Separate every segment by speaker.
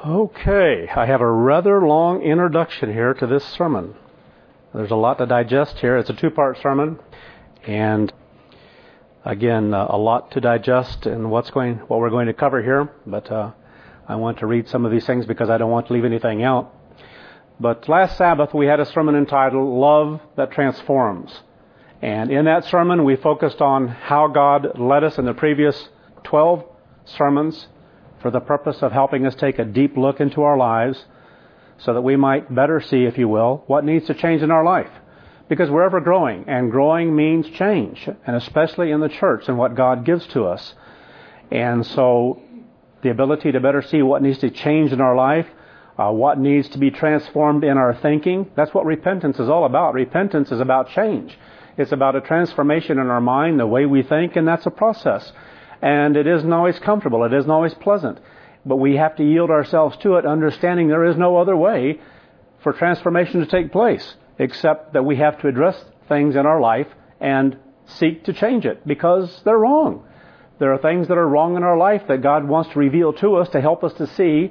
Speaker 1: Okay, I have a rather long introduction here to this sermon. There's a lot to digest here. It's a two-part sermon, and again, a lot to digest in what we're going to cover here. But I want to read some of these things because I don't want to leave anything out. But last Sabbath we had a sermon entitled "Love That Transforms," and in that sermon we focused on how God led us in the previous 12 sermons for the purpose of helping us take a deep look into our lives so that we might better see, if you will, what needs to change in our life. Because we're ever growing, and growing means change, and especially in the church and what God gives to us. And so the ability to better see what needs to change in our life, what needs to be transformed in our thinking, that's what repentance is all about. Repentance is about change. It's about a transformation in our mind, the way we think, and that's a process. And it isn't always comfortable. It isn't always pleasant. But we have to yield ourselves to it, understanding there is no other way for transformation to take place, except that we have to address things in our life and seek to change it, because they're wrong. There are things that are wrong in our life that God wants to reveal to us to help us to see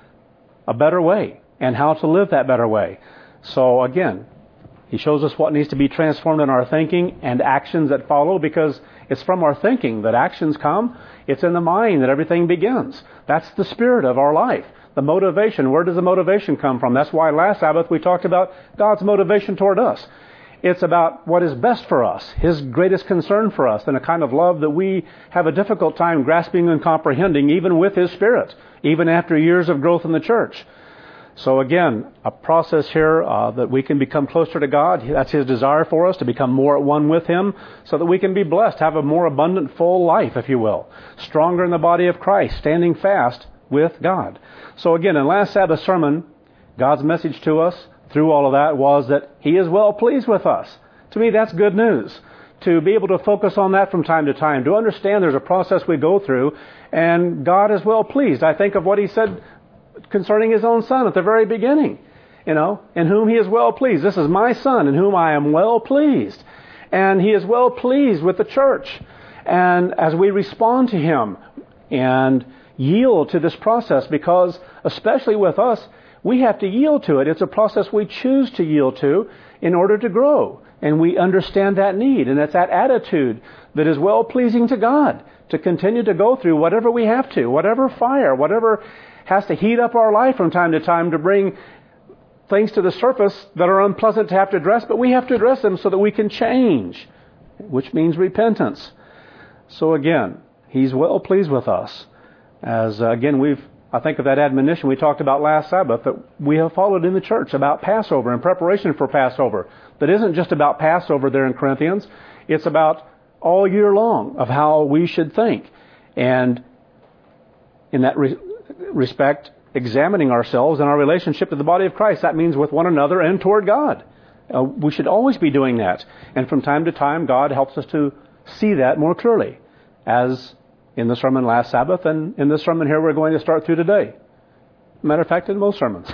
Speaker 1: a better way and how to live that better way. So again, He shows us what needs to be transformed in our thinking and actions that follow, because it's from our thinking that actions come. It's in the mind that everything begins. That's the spirit of our life. The motivation, where does the motivation come from? That's why last Sabbath we talked about God's motivation toward us. It's about what is best for us, His greatest concern for us, and a kind of love that we have a difficult time grasping and comprehending, even with His Spirit, even after years of growth in the church. So again, a process here that we can become closer to God. That's His desire for us, to become more at one with Him, so that we can be blessed, have a more abundant, full life, if you will. Stronger in the body of Christ, standing fast with God. So again, in last Sabbath sermon, God's message to us through all of that was that He is well pleased with us. To me, that's good news. To be able to focus on that from time to time, to understand there's a process we go through, and God is well pleased. I think of what He said concerning His own Son at the very beginning, in whom He is well pleased. This is my Son in whom I am well pleased. And He is well pleased with the church. And as we respond to Him and yield to this process, because especially with us, we have to yield to it. It's a process we choose to yield to in order to grow. And we understand that need. And it's that attitude that is well pleasing to God, to continue to go through whatever we have to, whatever fire, whatever has to heat up our life from time to time to bring things to the surface that are unpleasant to have to address, but we have to address them so that we can change, which means repentance. So again, He's well pleased with us. As again, I think of that admonition we talked about last Sabbath that we have followed in the church about Passover and preparation for Passover. That isn't just about Passover there in Corinthians. It's about all year long of how we should think. And in that respect, examining ourselves and our relationship to the body of Christ. That means with one another and toward God. We should always be doing that. And from time to time, God helps us to see that more clearly, as in the sermon last Sabbath and in this sermon here we're going to start through today. Matter of fact, in most sermons.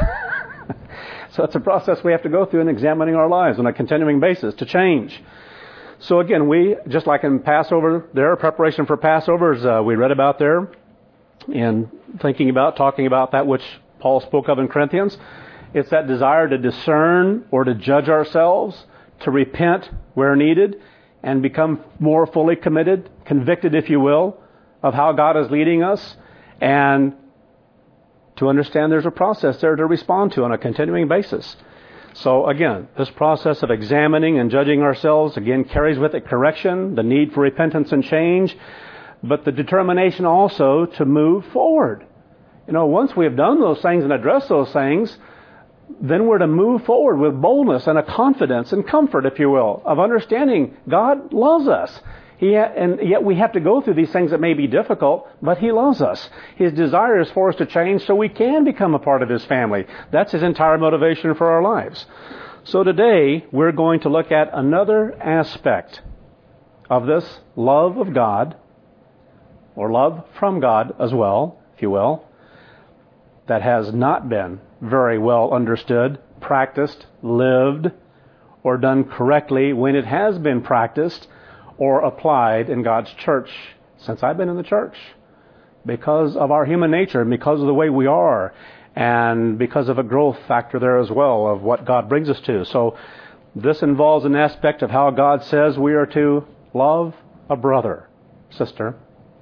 Speaker 1: So it's a process we have to go through in examining our lives on a continuing basis to change. So again, we, just like in Passover there, preparation for Passover, as we read about there, and talking about that which Paul spoke of in Corinthians, it's that desire to discern or to judge ourselves, to repent where needed, and become more fully committed, convicted, if you will, of how God is leading us, and to understand there's a process there to respond to on a continuing basis. So again, this process of examining and judging ourselves, again, carries with it correction, the need for repentance and change, but the determination also to move forward. Once we have done those things and addressed those things, then we're to move forward with boldness and a confidence and comfort, if you will, of understanding God loves us. And yet we have to go through these things that may be difficult, but He loves us. His desire is for us to change so we can become a part of His family. That's His entire motivation for our lives. So today we're going to look at another aspect of this love of God, or love from God as well, if you will, that has not been very well understood, practiced, lived, or done correctly when it has been practiced or applied in God's church since I've been in the church. Because of our human nature and because of the way we are and because of a growth factor there as well of what God brings us to. So this involves an aspect of how God says we are to love a brother, sister,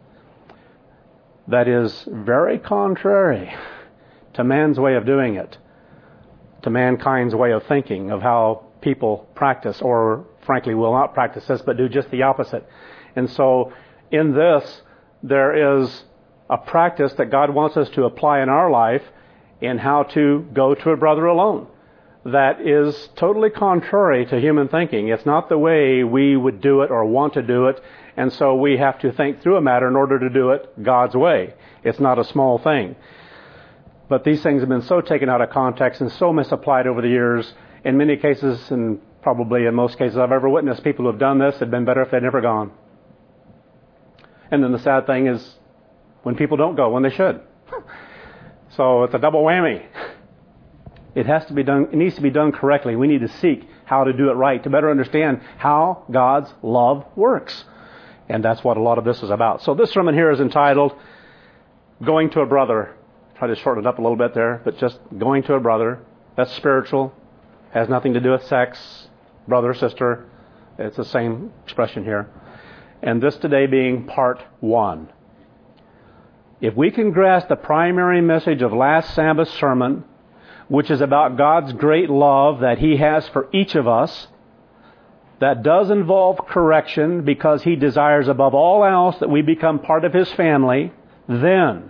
Speaker 1: that is very contrary to man's way of doing it, to mankind's way of thinking of how people practice, or frankly will not practice this, but do just the opposite. And so in this, there is a practice that God wants us to apply in our life in how to go to a brother alone. That is totally contrary to human thinking. It's not the way we would do it or want to do it, and so we have to think through a matter in order to do it God's way. It's not a small thing. But these things have been so taken out of context and so misapplied over the years. In many cases, and probably in most cases I've ever witnessed, people who have done this, it'd been better if they'd never gone. And then the sad thing is when people don't go when they should. So it's a double whammy. It has to be done. It needs to be done correctly. We need to seek how to do it right to better understand how God's love works. And that's what a lot of this is about. So this sermon here is entitled Going to a Brother. Try to shorten it up a little bit there, but just going to a brother. That's spiritual. Has nothing to do with sex, brother, sister. It's the same expression here. And this today being part 1. If we can grasp the primary message of last Sabbath's sermon, which is about God's great love that He has for each of us, that does involve correction because He desires above all else that we become part of His family, then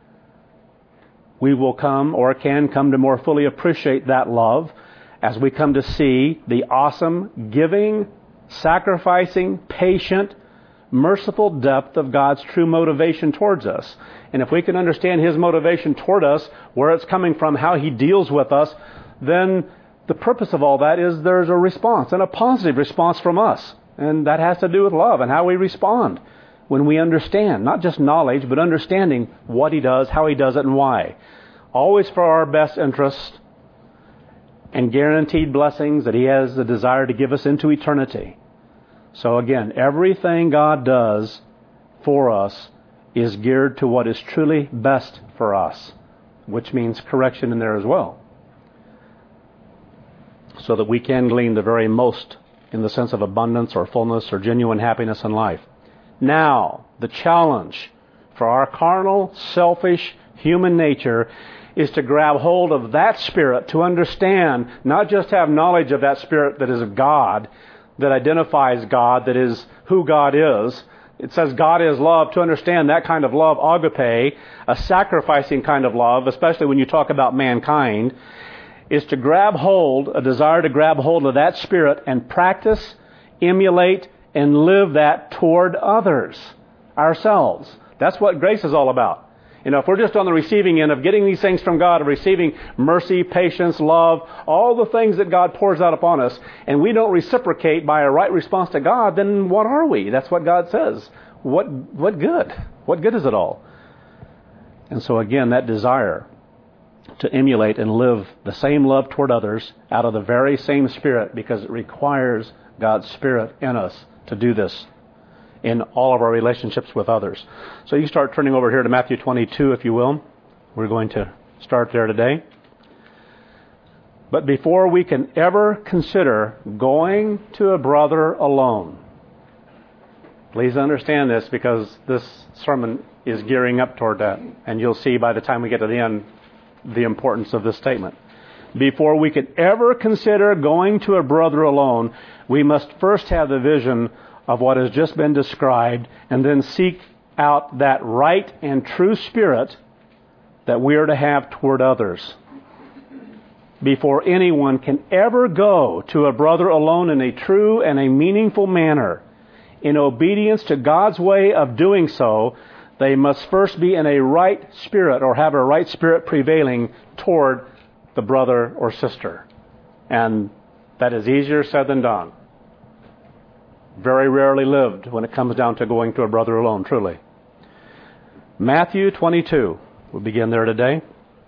Speaker 1: we will come or can come to more fully appreciate that love as we come to see the awesome, giving, sacrificing, patient, merciful depth of God's true motivation towards us. And if we can understand His motivation toward us, where it's coming from, how He deals with us, then the purpose of all that is there's a response, and a positive response from us. And that has to do with love and how we respond when we understand, not just knowledge, but understanding what He does, how He does it, and why. Always for our best interest and guaranteed blessings that He has the desire to give us into eternity. So again, everything God does for us is geared to what is truly best for us, which means correction in there as well, so that we can glean the very most in the sense of abundance or fullness or genuine happiness in life. Now, the challenge for our carnal, selfish, human nature is to grab hold of that Spirit, to understand, not just have knowledge of that Spirit that is of God, that identifies God, that is who God is. It says God is love. To understand that kind of love, agape, a sacrificing kind of love, especially when you talk about mankind, is to grab hold, a desire to grab hold of that Spirit and practice, emulate, and live that toward others, ourselves. That's what grace is all about. You know, if we're just on the receiving end of getting these things from God, of receiving mercy, patience, love, all the things that God pours out upon us, and we don't reciprocate by a right response to God, then what are we? That's what God says. What good? What good is it all? And so again, that desire to emulate and live the same love toward others out of the very same Spirit, because it requires God's Spirit in us to do this in all of our relationships with others. So you start turning over here to Matthew 22, if you will. We're going to start there today. But before we can ever consider going to a brother alone, please understand this, because this sermon is gearing up toward that. And you'll see by the time we get to the end the importance of this statement. Before we can ever consider going to a brother alone, we must first have the vision of what has just been described, and then seek out that right and true spirit that we are to have toward others. Before anyone can ever go to a brother alone in a true and a meaningful manner, in obedience to God's way of doing so, they must first be in a right spirit, or have a right spirit prevailing toward the brother or sister. And that is easier said than done. Very rarely lived when it comes down to going to a brother alone, truly. Matthew 22. We'll begin there today.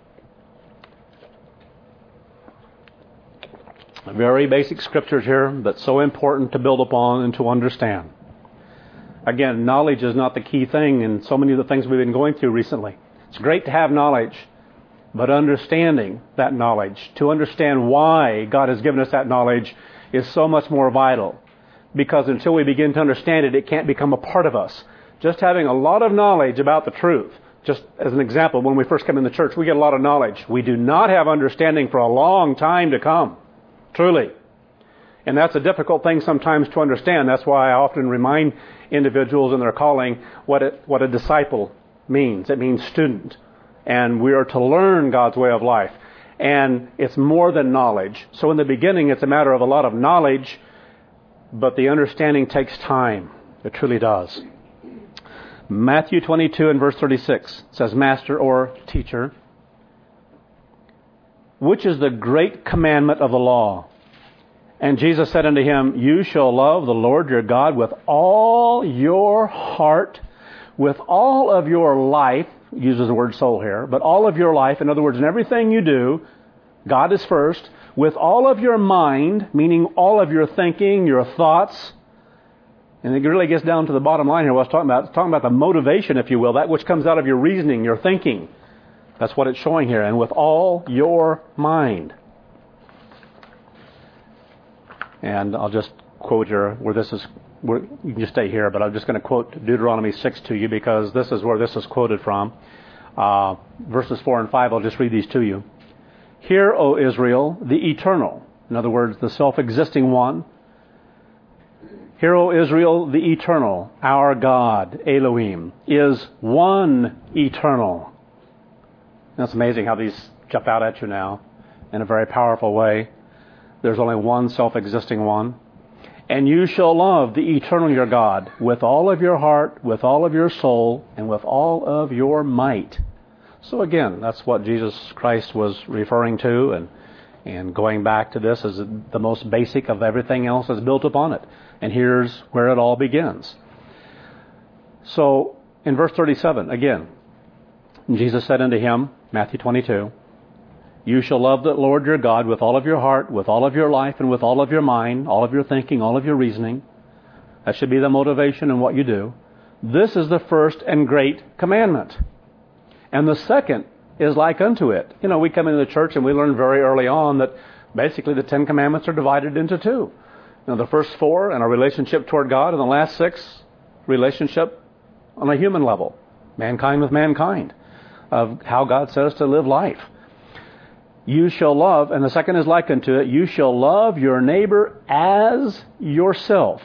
Speaker 1: Very basic scriptures here, but so important to build upon and to understand. Again, knowledge is not the key thing in so many of the things we've been going through recently. It's great to have knowledge, But understanding that knowledge, to understand why God has given us that knowledge, is so much more vital. Because until we begin to understand it, it can't become a part of us. Just having a lot of knowledge about the truth. Just as an example, when we first come in the church, we get a lot of knowledge. We do not have understanding for a long time to come. Truly. And that's a difficult thing sometimes to understand. That's why I often remind individuals in their calling what a disciple means. It means student. And we are to learn God's way of life. And it's more than knowledge. So in the beginning, it's a matter of a lot of knowledge, but the understanding takes time. It truly does. Matthew 22 and verse 36 says, Master or teacher, which is the great commandment of the law? And Jesus said unto him, You shall love the Lord your God with all your heart, with all of your life, uses the word soul here, but all of your life, in other words, in everything you do, God is first, with all of your mind, meaning all of your thinking, your thoughts, and it really gets down to the bottom line here, what I was talking about. It's talking about the motivation, if you will, that which comes out of your reasoning, your thinking. That's what it's showing here, and with all your mind. And I'll just quote here where this is. You can just stay here, but I'm just going to quote Deuteronomy 6 to you because this is where this is quoted from. Verses 4 and 5, I'll just read these to you. Hear, O Israel, the eternal, in other words, the self-existing one. Hear, O Israel, the eternal, our God, Elohim, is one eternal. That's amazing how these jump out at you now in a very powerful way. There's only one self-existing one. And you shall love the eternal your God with all of your heart, with all of your soul, and with all of your might. So again, that's what Jesus Christ was referring to, and going back to this as the most basic of everything else is built upon it. And here's where it all begins. So in verse 37, again, Jesus said unto him, Matthew 22, You shall love the Lord your God with all of your heart, with all of your life, and with all of your mind, all of your thinking, all of your reasoning. That should be the motivation in what you do. This is the first and great commandment. And the second is like unto it. You know, we come into the church and we learn very early on that basically the 10 commandments are divided into two. You know, the first 4 in our relationship toward God, and the last 6, relationship on a human level. Mankind with mankind. Of how God says to live life. You shall love, and the second is like unto it, you shall love your neighbor as yourself.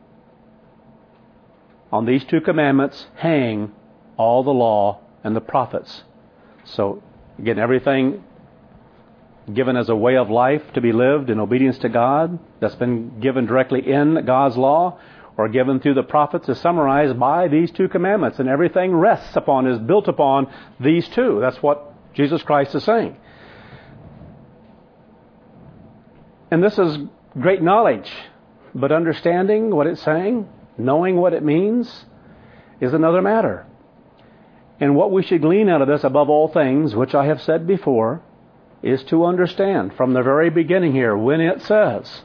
Speaker 1: On these 2 commandments hang all the law and the prophets. So, again, everything given as a way of life to be lived in obedience to God, that's been given directly in God's law, or given through the prophets, is summarized by these 2 commandments. And everything rests upon, is built upon these 2. That's what Jesus Christ is saying. And this is great knowledge, but understanding what it's saying, knowing what it means, is another matter. And what we should glean out of this above all things, which I have said before, is to understand from the very beginning here when it says,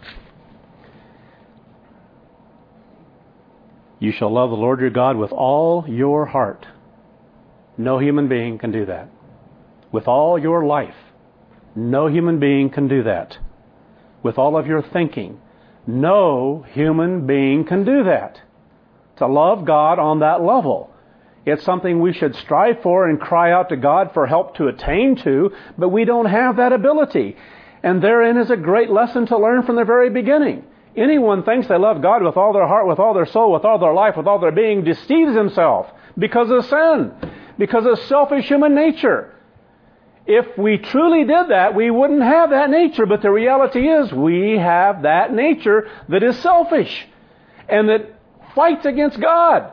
Speaker 1: You shall love the Lord your God with all your heart. No human being can do that. With all your life. No human being can do that. With all of your thinking. No human being can do that. To love God on that level. It's something we should strive for and cry out to God for help to attain to, but we don't have that ability. And therein is a great lesson to learn from the very beginning. Anyone thinks they love God with all their heart, with all their soul, with all their life, with all their being, deceives himself because of sin, because of selfish human nature. If we truly did that, we wouldn't have that nature. But the reality is we have that nature that is selfish and that fights against God.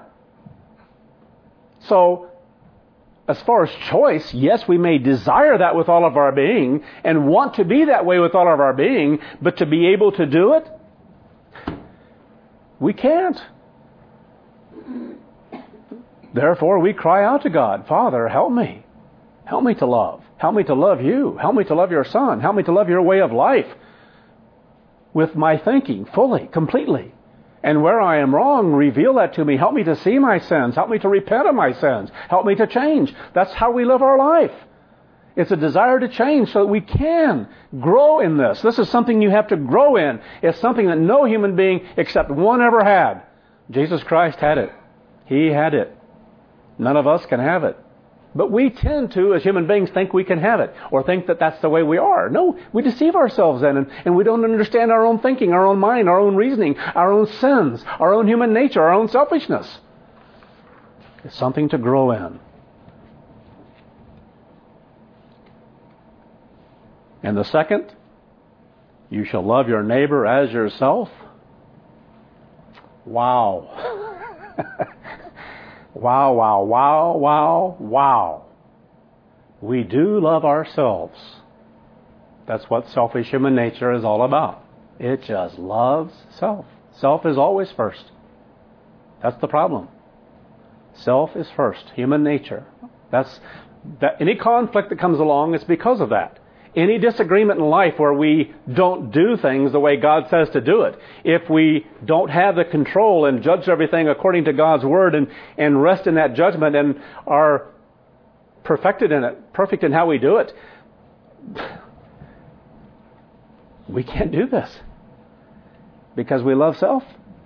Speaker 1: So, as far as choice, yes, we may desire that with all of our being and want to be that way with all of our being, but to be able to do it, we can't. Therefore, we cry out to God, Father, help me. Help me to love. Help me to love you. Help me to love your Son. Help me to love your way of life with my thinking fully, completely. And where I am wrong, reveal that to me. Help me to see my sins. Help me to repent of my sins. Help me to change. That's how we live our life. It's a desire to change so that we can grow in this. This is something you have to grow in. It's something that no human being except one ever had. Jesus Christ had it. He had it. None of us can have it. But we tend to, as human beings, think we can have it or think that that's the way we are. No, we deceive ourselves then, and we don't understand our own thinking, our own mind, our own reasoning, our own sins, our own human nature, our own selfishness. It's something to grow in. And the second, you shall love your neighbor as yourself. Wow. Wow, wow, wow, wow, wow. We do love ourselves. That's what selfish human nature is all about. It just loves self. Self is always first. That's the problem. Self is first. Human nature. Any conflict that comes along, it's because of that. Any disagreement in life where we don't do things the way God says to do it, if we don't have the control and judge everything according to God's Word and rest in that judgment and are perfect in how we do it, we can't do this because we love self.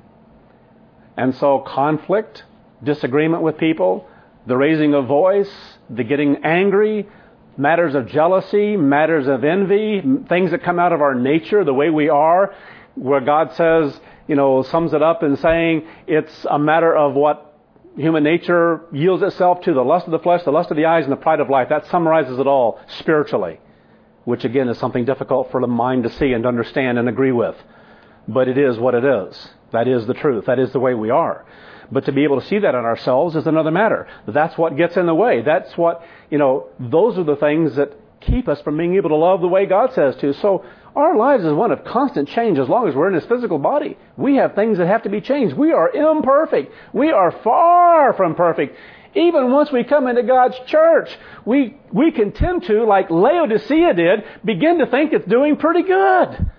Speaker 1: And so conflict, disagreement with people, the raising of voice, the getting angry, matters of jealousy, matters of envy, things that come out of our nature, the way we are, where God says, sums it up in saying it's a matter of what human nature yields itself to, the lust of the flesh, the lust of the eyes, and the pride of life. That summarizes it all spiritually, which again is something difficult for the mind to see and understand and agree with. But it is what it is. That is the truth. That is the way we are. But to be able to see that in ourselves is another matter. That's what gets in the way. That's what, those are the things that keep us from being able to love the way God says to. So our lives is one of constant change as long as we're in this physical body. We have things that have to be changed. We are imperfect. We are far from perfect. Even once we come into God's church, we can tend to, like Laodicea did, begin to think it's doing pretty good.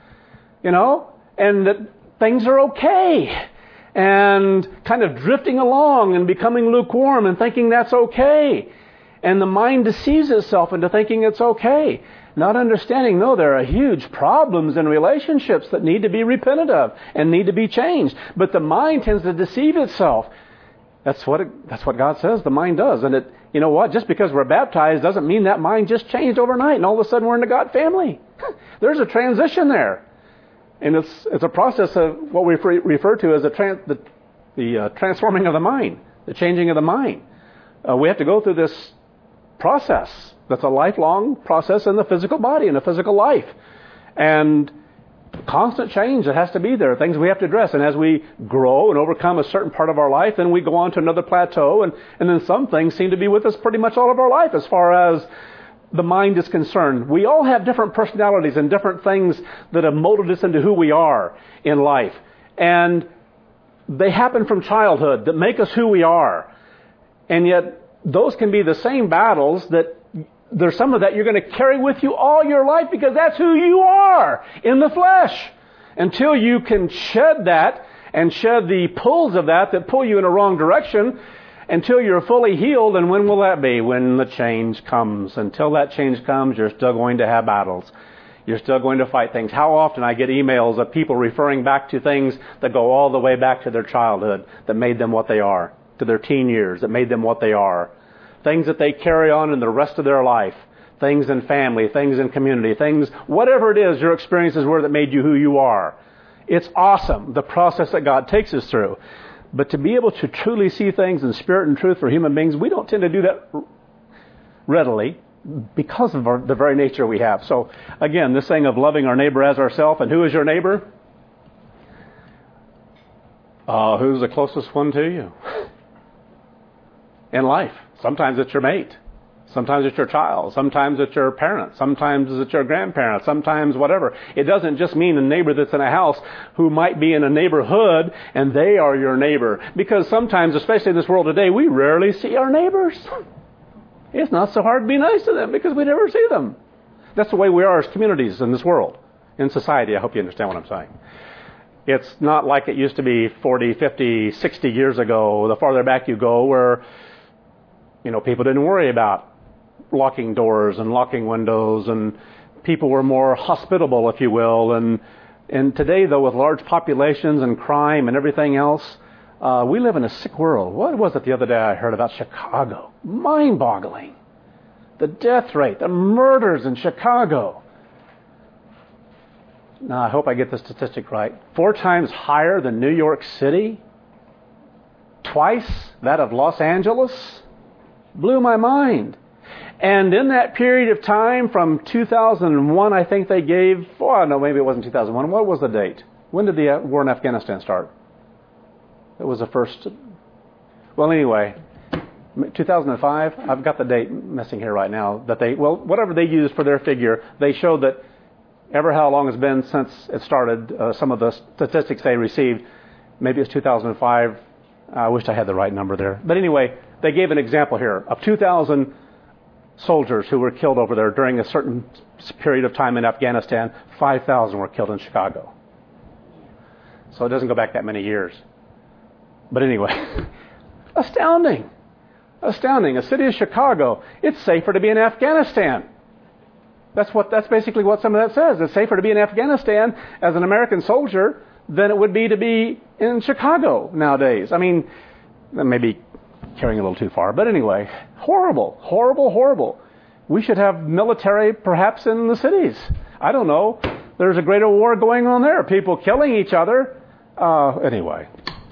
Speaker 1: And that things are okay. And kind of drifting along and becoming lukewarm and thinking that's okay. And the mind deceives itself into thinking it's okay. Not understanding, no, there are huge problems in relationships that need to be repented of and need to be changed. But the mind tends to deceive itself. That's what God says the mind does. And you know what? Just because we're baptized doesn't mean that mind just changed overnight and all of a sudden we're in the God family. There's a transition there. And it's a process of what we refer to as the transforming of the mind, the changing of the mind. We have to go through this process. That's a lifelong process in the physical body, in the physical life. And constant change that has to be there, things we have to address. And as we grow and overcome a certain part of our life, then we go on to another plateau. And then some things seem to be with us pretty much all of our life as far as the mind is concerned. We all have different personalities and different things that have molded us into who we are in life. And they happen from childhood that make us who we are. And yet those can be the same battles that there's some of that you're going to carry with you all your life because that's who you are in the flesh. Until you can shed that and shed the pulls of that pull you in a wrong direction, until you're fully healed. And when will that be? When the change comes. Until that change comes, you're still going to have battles. You're still going to fight things. How often I get emails of people referring back to things that go all the way back to their childhood that made them what they are, to their teen years that made them what they are. Things that they carry on in the rest of their life. Things in family, things in community, things, whatever it is your experiences were that made you who you are. It's awesome, the process that God takes us through. But to be able to truly see things in spirit and truth for human beings, we don't tend to do that readily because of the very nature we have. So, again, this thing of loving our neighbor as ourselves, and who is your neighbor? Who's the closest one to you? In life. Sometimes it's your mate. Sometimes it's your child. Sometimes it's your parents. Sometimes it's your grandparents. Sometimes whatever. It doesn't just mean a neighbor that's in a house who might be in a neighborhood and they are your neighbor. Because sometimes, especially in this world today, we rarely see our neighbors. It's not so hard to be nice to them because we never see them. That's the way we are as communities in this world, in society. I hope you understand what I'm saying. It's not like it used to be 40, 50, 60 years ago, the farther back you go, where people didn't worry about locking doors and locking windows, and people were more hospitable, if you will. And today, though, with large populations and crime and everything else, we live in a sick world. What was it the other day I heard about Chicago? Mind-boggling. The death rate, the murders in Chicago. Now, I hope I get the statistic right. 4 times higher than New York City. Twice that of Los Angeles. Blew my mind. And in that period of time from 2001, I think they gave, oh no, maybe it wasn't 2001. What was the date? When did the war in Afghanistan start? It was the first. Well, anyway, 2005. I've got the date missing here right now. Whatever they used for their figure, they showed that ever how long it's been since it started, some of the statistics they received, maybe it's 2005. I wish I had the right number there. But anyway, they gave an example here of 2,000 soldiers who were killed over there during a certain period of time in Afghanistan. 5,000 were killed in Chicago. So it doesn't go back that many years. But anyway, astounding. Astounding. A city of Chicago, it's safer to be in Afghanistan. That's basically what some of that says. It's safer to be in Afghanistan as an American soldier than it would be to be in Chicago nowadays. I mean, that may be carrying a little too far. But anyway, horrible, horrible, horrible. We should have military perhaps in the cities. I don't know. There's a greater war going on there. People killing each other. Anyway.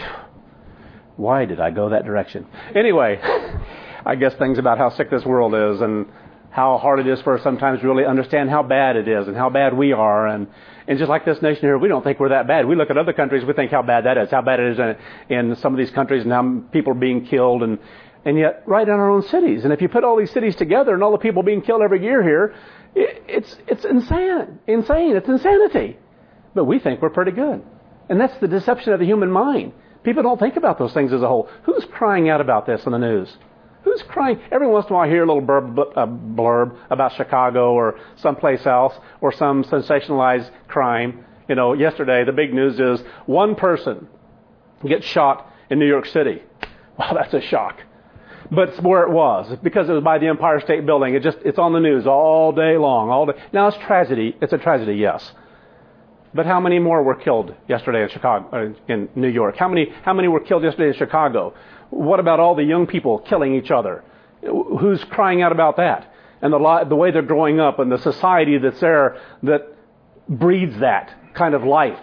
Speaker 1: Why did I go that direction? Anyway, I guess things about how sick this world is and how hard it is for us sometimes to really understand how bad it is and how bad we are. And just like this nation here, we don't think we're that bad. We look at other countries, we think how bad that is, how bad it is in some of these countries and how people are being killed. And yet right in our own cities. And if you put all these cities together and all the people being killed every year here, it's insane. It's insanity. But we think we're pretty good. And that's the deception of the human mind. People don't think about those things as a whole. Who's crying out about this in the news? Who's crying? Every once in a while I hear a little blurb about Chicago or someplace else or some sensationalized crime. You know, yesterday the big news is one person gets shot in New York City. Wow, that's a shock. But it's where it was, because it was by the Empire State Building. It's on the news all day long, all day. Now it's tragedy. It's a tragedy, yes. But how many more were killed yesterday in Chicago, in New York? How many were killed yesterday in Chicago? What about all the young people killing each other? Who's crying out about that? And the way they're growing up and the society that's there that breeds that kind of life.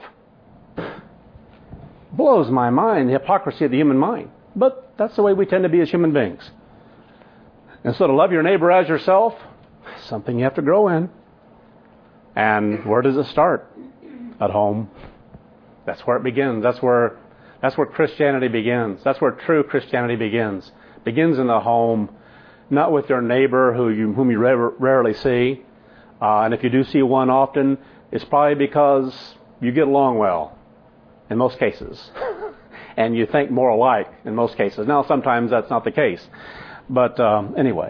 Speaker 1: Blows my mind, the hypocrisy of the human mind. But that's the way we tend to be as human beings. And so to love your neighbor as yourself, something you have to grow in. And where does it start? At home. That's where it begins. That's where Christianity begins. That's where true Christianity begins. Begins in the home, not with your neighbor whom you rarely see. And if you do see one often, it's probably because you get along well, in most cases. And you think more alike, in most cases. Now, sometimes that's not the case. But anyway.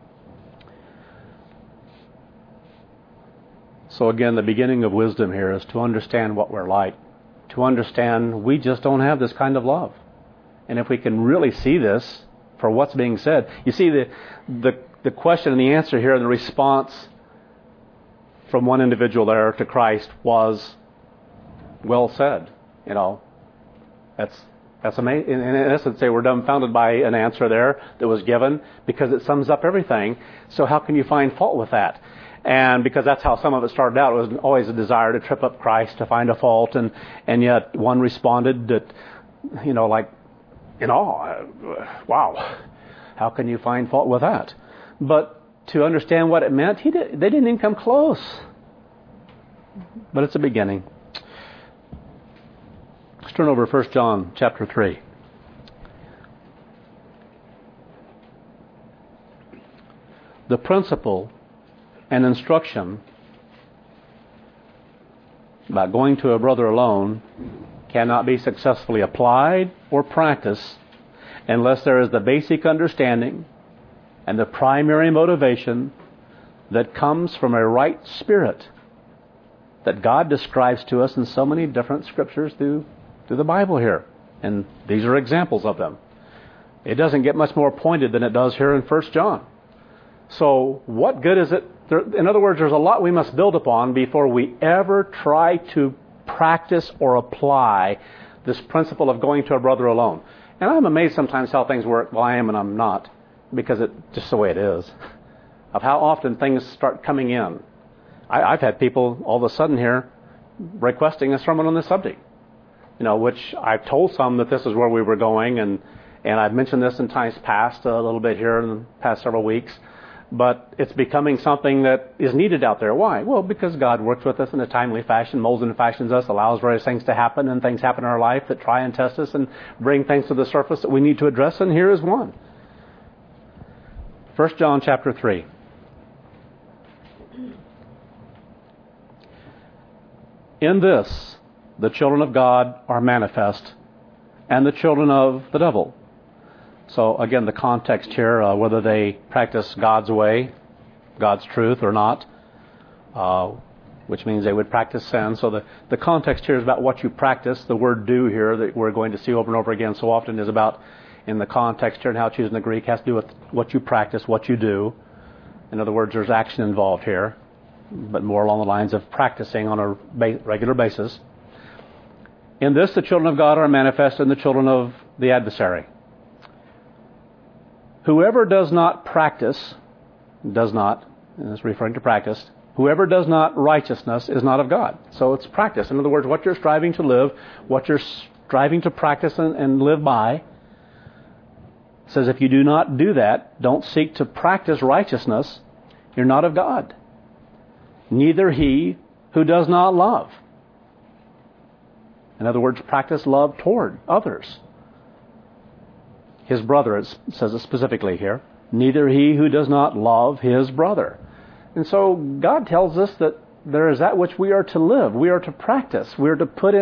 Speaker 1: So again, the beginning of wisdom here is to understand what we're like. To understand we just don't have this kind of love. And if we can really see this for what's being said. You see, the question and the answer here and the response from one individual there to Christ was well said. You know, that's amazing. In essence, they were dumbfounded by an answer there that was given because it sums up everything. So how can you find fault with that? And because that's how some of it started out. It was always a desire to trip up Christ, to find a fault. And yet one responded that, you know, like, in awe. Wow. How can you find fault with that? But to understand what it meant, they didn't even come close. But it's a beginning. Let's turn over to 1 John chapter 3. The principle and instruction about going to a brother alone cannot be successfully applied or practiced unless there is the basic understanding and the primary motivation that comes from a right spirit that God describes to us in so many different scriptures through the Bible here. And these are examples of them. It doesn't get much more pointed than it does here in 1 John. So what good is it? In other words, there's a lot we must build upon before we ever try to practice or apply this principle of going to a brother alone. And I'm amazed sometimes how things work. Well, I am and I'm not, because it's just the way it is, of how often things start coming in. I've had people all of a sudden here requesting a sermon on this subject, which I've told some that this is where we were going, and I've mentioned this in times past a little bit here in the past several weeks, but it's becoming something that is needed out there. Why? Well, because God works with us in a timely fashion, molds and fashions us, allows various things to happen, and things happen in our life that try and test us and bring things to the surface that we need to address, and here is one. 1 John chapter 3. In this, the children of God are manifest, and the children of the devil. So again, the context here, whether they practice God's way, God's truth or not, which means they would practice sin. So the context here is about what you practice. The word do here that we're going to see over and over again so often is about, in the context here and how it's used in the Greek, has to do with what you practice, what you do. In other words, there's action involved here, but more along the lines of practicing on a regular basis. In this, the children of God are manifest, and the children of the adversary. Whoever does not practice, and it's referring to practice, whoever does not righteousness is not of God. So it's practice. In other words, what you're striving to live, what you're striving to practice and live by, says if you do not do that, don't seek to practice righteousness, you're not of God. Neither he who does not love. In other words, practice love toward others. His brother, it says it specifically here. Neither he who does not love his brother. And so God tells us that there is that which we are to live. We are to practice. We are to put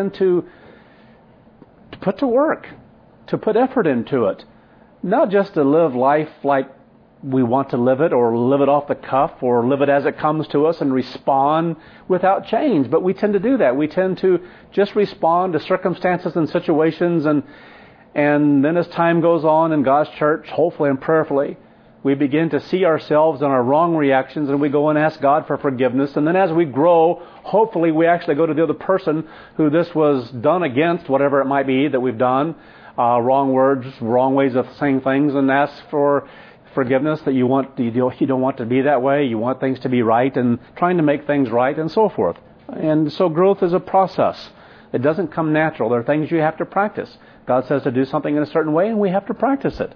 Speaker 1: to work, to put effort into it. Not just to live life like we want to live it, or live it off the cuff, or live it as it comes to us and respond without change. But we tend to do that. We tend to just respond to circumstances and situations, and then as time goes on in God's church, hopefully and prayerfully, we begin to see ourselves in our wrong reactions, and we go and ask God for forgiveness. And then as we grow, hopefully we actually go to the other person who this was done against, whatever it might be that we've done, wrong words, wrong ways of saying things, and ask for forgiveness, that you don't want to be that way. You want things to be right, and trying to make things right, and so forth. And so growth is a process. It doesn't come natural. There are things you have to practice. God says to do something in a certain way, and we have to practice it.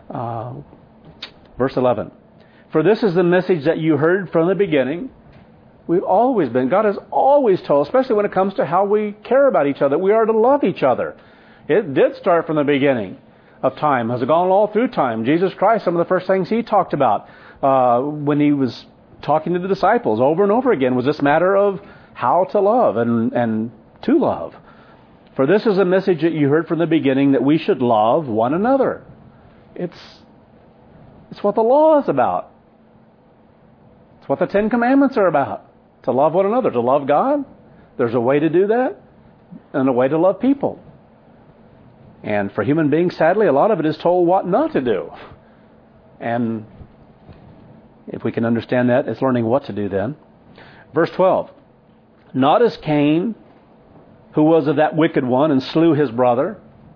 Speaker 1: Verse 11. For this is the message that you heard from the beginning. God has always told, especially when it comes to how we care about each other, we are to love each other. It did start from the beginning of time. Has gone all through time. Jesus Christ, some of the first things He talked about when He was talking to the disciples over and over again was this matter of how to love and to love. For this is a message that you heard from the beginning, that we should love one another. It's what the law is about. It's what the Ten Commandments are about. To love one another, to love God. There's a way to do that, and a way to love people. And for human beings, sadly, a lot of it is told what not to do. And if we can understand that, it's learning what to do then. Verse 12. Not as Cain, who was of that wicked one and slew his brother.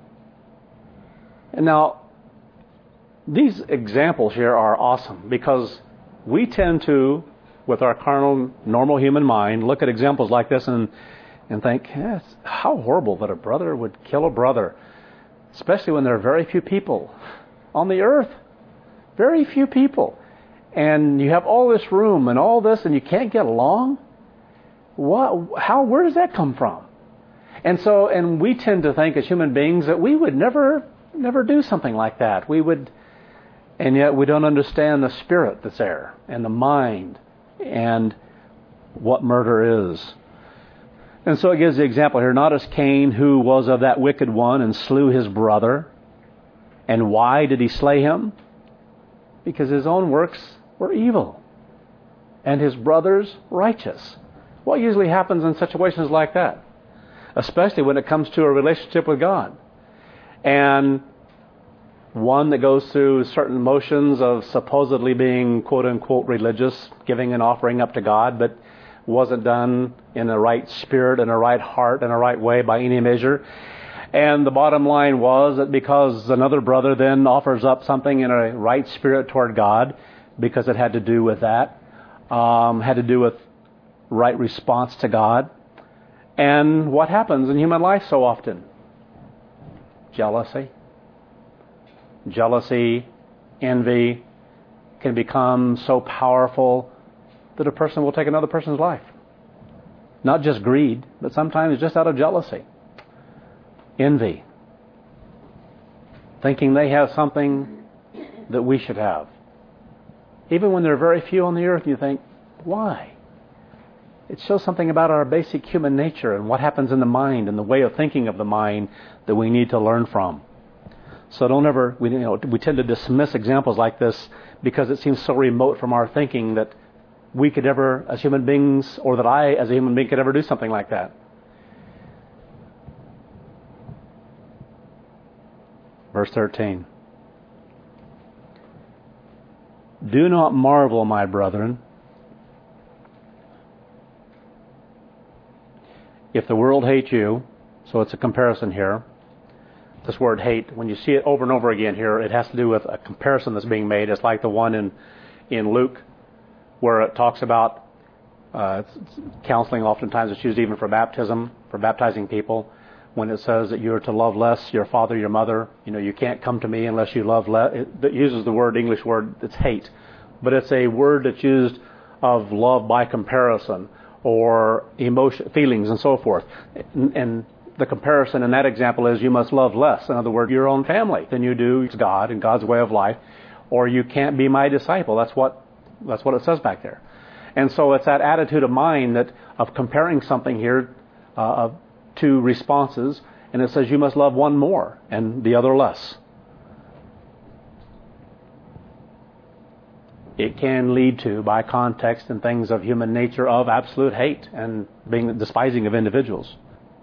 Speaker 1: And now, these examples here are awesome, because we tend to, with our carnal, normal human mind, look at examples like this and think, yes, how horrible that a brother would kill a brother. Especially when there are very few people on the earth. Very few people. And you have all this room and all this, and you can't get along? Where does that come from? And we tend to think as human beings that we would never do something like that. And yet we don't understand the spirit that's there, and the mind, and what murder is. And so it gives the example here, not as Cain, who was of that wicked one and slew his brother. And why did he slay him? Because his own works were evil, and his brother's righteous. What usually happens in situations like that? Especially when it comes to a relationship with God. And One that goes through certain motions of supposedly being quote-unquote religious, giving an offering up to God, but wasn't done in the right spirit and a right heart and a right way by any measure. And the bottom line was that because another brother then offers up something in a right spirit toward God, because it had to do with that, had to do with right response to God. And what happens in human life so often? Jealousy. Jealousy, envy can become so powerful that a person will take another person's life. Not just greed, but sometimes just out of jealousy. Envy. Thinking they have something that we should have. Even when there are very few on the earth, you think, why? It shows something about our basic human nature and what happens in the mind and the way of thinking of the mind that we need to learn from. So we tend to dismiss examples like this because it seems so remote from our thinking that we could ever, as human beings, or that I, as a human being, could ever do something like that. Verse 13. Do not marvel, my brethren, if the world hate you. So it's a comparison here. This word hate, when you see it over and over again here, it has to do with a comparison that's being made. It's like the one in Luke where it talks about counseling. Oftentimes it's used even for baptism, for baptizing people, when it says that you are to love less your father, your mother. You can't come to me unless you love less. It uses the English word, it's hate. But it's a word that's used of love by comparison or emotion, feelings and so forth. And the comparison in that example is you must love less. In other words, your own family than you do God and God's way of life, or you can't be my disciple. That's what it says back there. And so it's that attitude of mind of comparing something here of two responses, and it says you must love one more and the other less. It can lead to, by context and things of human nature, of absolute hate and being despising of individuals.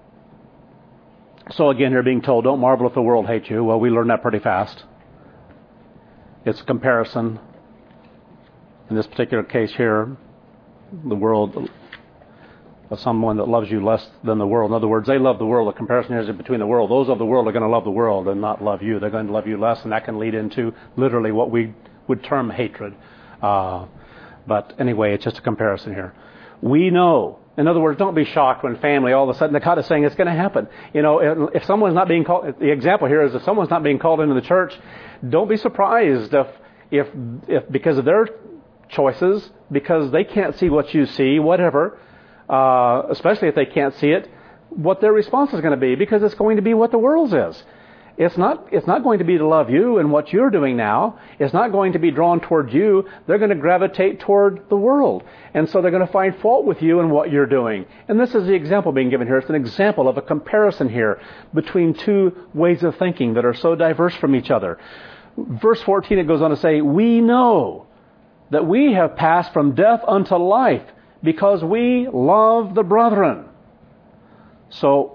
Speaker 1: So again, you're being told, don't marvel if the world hates you. Well, we learn that pretty fast. It's a comparison. In this particular case here, the world of someone that loves you less than the world. In other words, they love the world. The comparison is between the world. Those of the world are going to love the world and not love you. They're going to love you less, and that can lead into literally what we would term hatred. But anyway, it's just a comparison here. We know. In other words, don't be shocked when family all of a sudden God is saying it's going to happen. If someone's not being called, the example here is if someone's not being called into the church, don't be surprised if because of their choices, because they can't see what you see, whatever, especially if they can't see it, what their response is going to be, because it's going to be what the world's is. It's not going to be to love you and what you're doing now. It's not going to be drawn toward you. They're going to gravitate toward the world. And so they're going to find fault with you and what you're doing. And this is the example being given here. It's an example of a comparison here between two ways of thinking that are so diverse from each other. Verse 14, it goes on to say, we know that we have passed from death unto life because we love the brethren. So,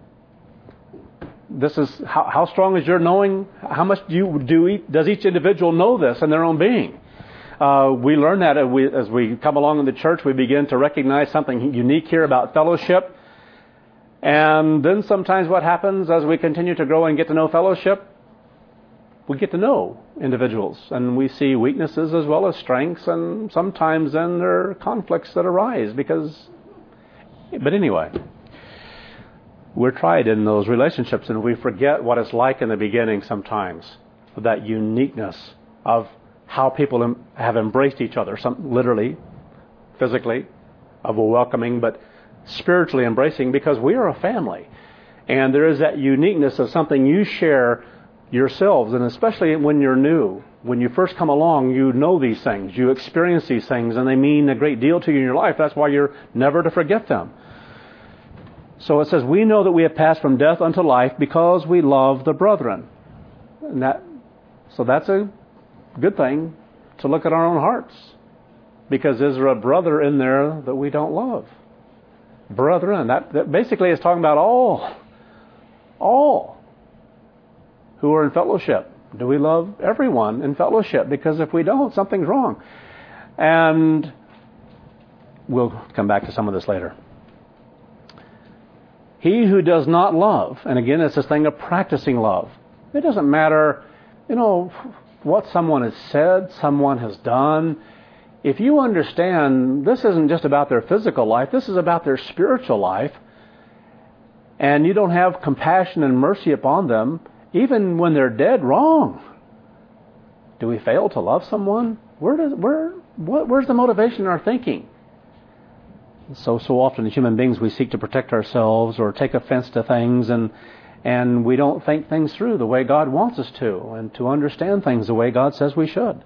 Speaker 1: this is how strong is your knowing? How much does each individual know this in their own being? We learn that as we come along in the church, we begin to recognize something unique here about fellowship. And then sometimes what happens as we continue to grow and get to know fellowship, we get to know individuals. And we see weaknesses as well as strengths. And sometimes then there are conflicts that arise but anyway, we're tried in those relationships, and we forget what it's like in the beginning sometimes, that uniqueness of how people have embraced each other, some literally, physically, of a welcoming, but spiritually embracing, because we are a family. And there is that uniqueness of something you share yourselves, and especially when you're new. When you first come along, you know these things, you experience these things, and they mean a great deal to you in your life. That's why you're never to forget them. So it says, we know that we have passed from death unto life because we love the brethren. So that's a good thing to look at our own hearts. Because is there a brother in there that we don't love? Brethren. That basically is talking about all who are in fellowship. Do we love everyone in fellowship? Because if we don't, something's wrong. And we'll come back to some of this later. He who does not love, and again, it's this thing of practicing love. It doesn't matter, what someone has said, someone has done. If you understand this isn't just about their physical life, this is about their spiritual life, and you don't have compassion and mercy upon them, even when they're dead wrong, do we fail to love someone? Where's the motivation in our thinking? So often as human beings we seek to protect ourselves or take offense to things, and we don't think things through the way God wants us to, and to understand things the way God says we should.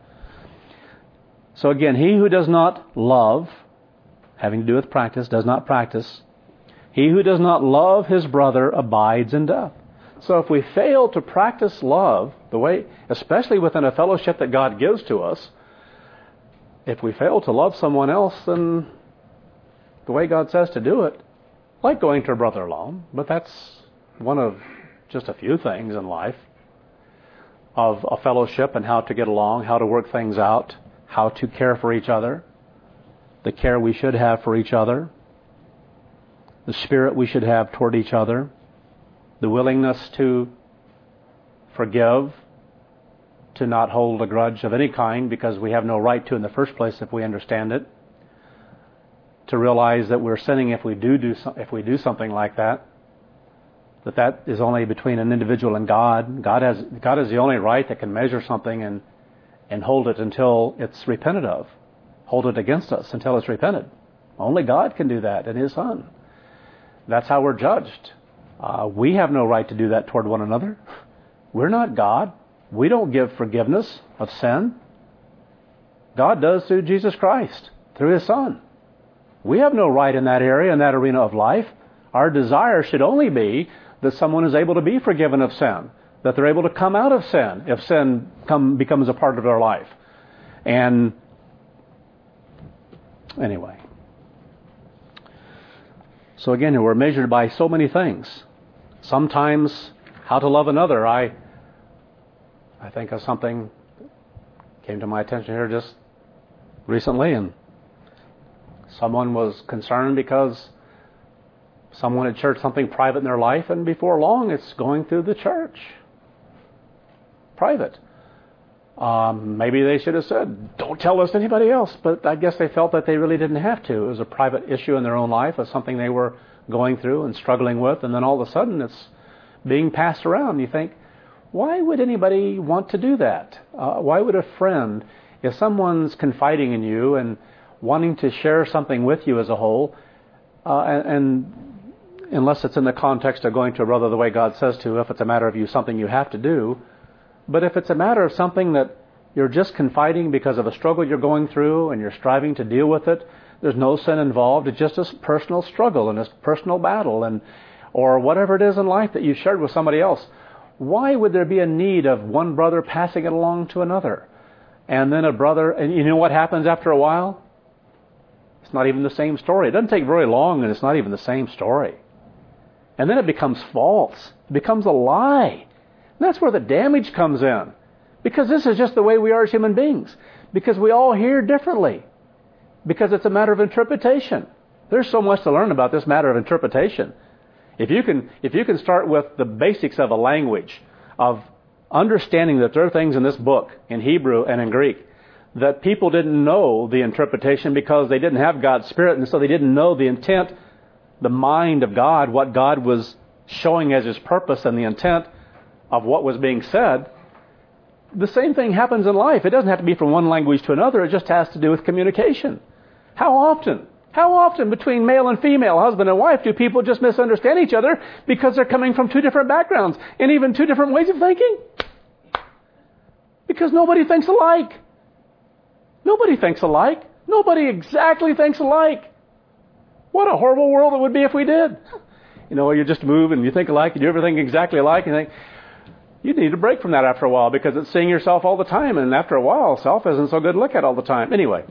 Speaker 1: So again, he who does not love, having to do with practice, does not practice. He who does not love his brother abides in death. So if we fail to practice love, the way, especially within a fellowship that God gives to us, if we fail to love someone else, then the way God says to do it, like going to a brother alone, but that's one of just a few things in life of a fellowship and how to get along, how to work things out, how to care for each other, the care we should have for each other, the spirit we should have toward each other, the willingness to forgive, to not hold a grudge of any kind because we have no right to in the first place if we understand it, to realize that we're sinning if we do something like that, that is only between an individual and God. God has the only right that can measure something and hold it until it's repented of, hold it against us until it's repented. Only God can do that and His Son. That's how we're judged. We have no right to do that toward one another. We're not God. We don't give forgiveness of sin. God does through Jesus Christ, through His Son. We have no right in that area, in that arena of life. Our desire should only be that someone is able to be forgiven of sin, that they're able to come out of sin if sin becomes a part of their life. And anyway. So again, we're measured by so many things. Sometimes how to love another. I think of something came to my attention here just recently, and someone was concerned because someone had shared something private in their life, and before long it's going through the church. Private. Maybe they should have said, don't tell this to anybody else, but I guess they felt that they really didn't have to. It was a private issue in their own life, of something they were going through and struggling with, and then all of a sudden it's being passed around. You think, why would anybody want to do that? Why would a friend, if someone's confiding in you and wanting to share something with you as a whole, and unless it's in the context of going to a brother the way God says to, if it's a matter of something you have to do, but if it's a matter of something that you're just confiding because of a struggle you're going through and you're striving to deal with it, there's no sin involved, it's just a personal struggle and a personal battle, or whatever it is in life that you've shared with somebody else, why would there be a need of one brother passing it along to another? And then a brother, and you know what happens after a while? It's not even the same story. It doesn't take very long and it's not even the same story. And then it becomes false. It becomes a lie. And that's where the damage comes in. Because this is just the way we are as human beings. Because we all hear differently. Because it's a matter of interpretation. There's so much to learn about this matter of interpretation. If you can start with the basics of a language, of understanding that there are things in this book, in Hebrew and in Greek, that people didn't know the interpretation because they didn't have God's Spirit, and so they didn't know the intent, the mind of God, what God was showing as His purpose and the intent of what was being said. The same thing happens in life. It doesn't have to be from one language to another. It just has to do with communication. How often between male and female, husband and wife, do people just misunderstand each other because they're coming from two different backgrounds and even two different ways of thinking? Because nobody thinks alike. Nobody thinks alike. Nobody exactly thinks alike. What a horrible world it would be if we did. You just move and you think alike, you do everything exactly alike, and you think, you need a break from that after a while because it's seeing yourself all the time, and after a while, self isn't so good to look at all the time. Anyway,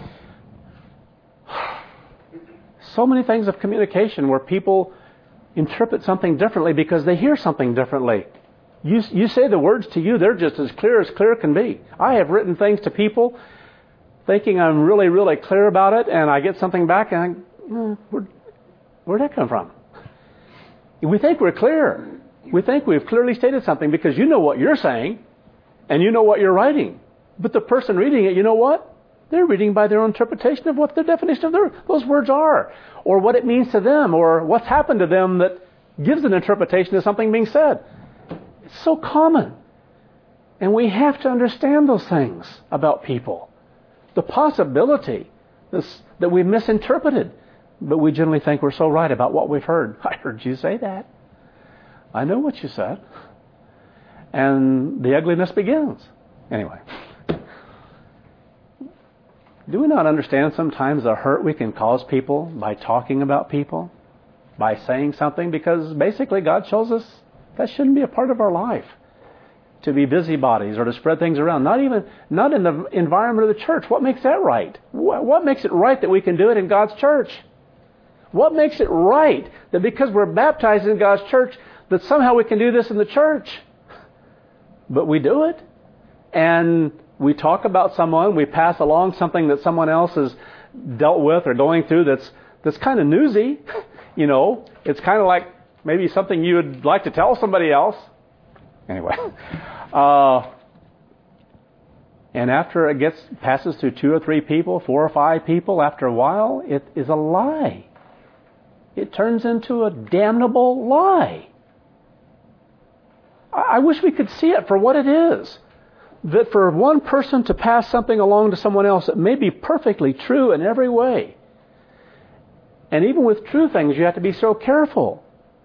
Speaker 1: so many things of communication where people interpret something differently because they hear something differently. You say the words to you, they're just as clear can be. I have written things to people thinking I'm really, really clear about it, and I get something back, and where'd that come from? We think we're clear. We think we've clearly stated something because you know what you're saying, and you know what you're writing. But the person reading it, you know what? They're reading by their own interpretation of what the definition of those words are, or what it means to them, or what's happened to them that gives an interpretation of something being said. It's so common. And we have to understand those things about people. The possibility that we misinterpreted, but we generally think we're so right about what we've heard. I heard you say that. I know what you said. And the ugliness begins. Anyway. Do we not understand sometimes the hurt we can cause people by talking about people? By saying something? Because basically God shows us that shouldn't be a part of our life. To be busybodies or to spread things around. Not in the environment of the church. What makes that right? What makes it right that we can do it in God's church? What makes it right that because we're baptized in God's church that somehow we can do this in the church? But we do it. And we talk about someone, we pass along something that someone else has dealt with or going through that's kind of newsy. You know, it's kind of like maybe something you would like to tell somebody else. Anyway. And after it passes through 2 or 3 people, 4 or 5 people, after a while, it is a lie. It turns into a damnable lie. I wish we could see it for what it is. That for one person to pass something along to someone else that may be perfectly true in every way. And even with true things, you have to be so careful.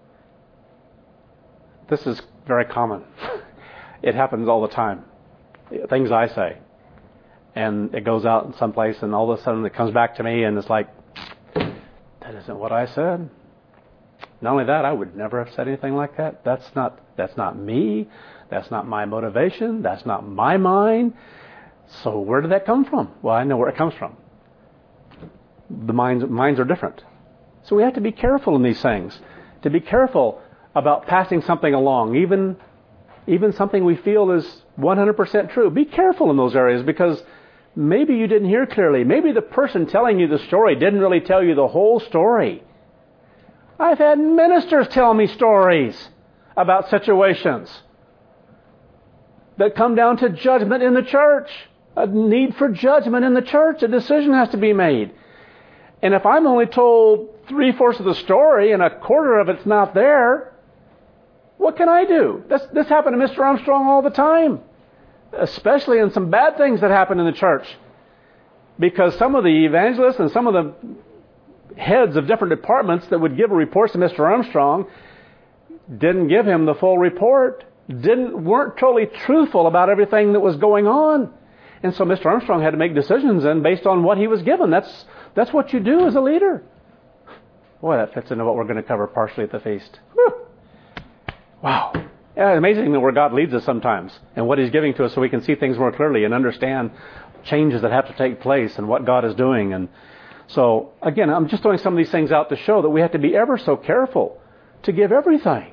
Speaker 1: This is very common. It happens all the time. Things I say. And it goes out in someplace and all of a sudden it comes back to me and it's like, that isn't what I said. Not only that, I would never have said anything like that. That's not me. That's not my motivation. That's not my mind. So where did that come from? Well, I know where it comes from. The minds are different. So we have to be careful in these things. To be careful about passing something along, even something we feel is 100% true. Be careful in those areas because maybe you didn't hear clearly. Maybe the person telling you the story didn't really tell you the whole story. I've had ministers tell me stories about situations that come down to judgment in the church. A need for judgment in the church. A decision has to be made. And if I'm only told 3/4 of the story and 1/4 of it's not there, what can I do? This happened to Mr. Armstrong all the time. Especially in some bad things that happen in the church. Because some of the evangelists and some of the heads of different departments that would give reports to Mr. Armstrong didn't give him the full report. Weren't totally truthful about everything that was going on. And so Mr. Armstrong had to make decisions based on what he was given. That's what you do as a leader. Boy, that fits into what we're going to cover partially at the feast. Whew. Wow. Yeah, it's amazing where God leads us sometimes and what He's giving to us so we can see things more clearly and understand changes that have to take place and what God is doing. And so, again, I'm just throwing some of these things out to show that we have to be ever so careful to give everything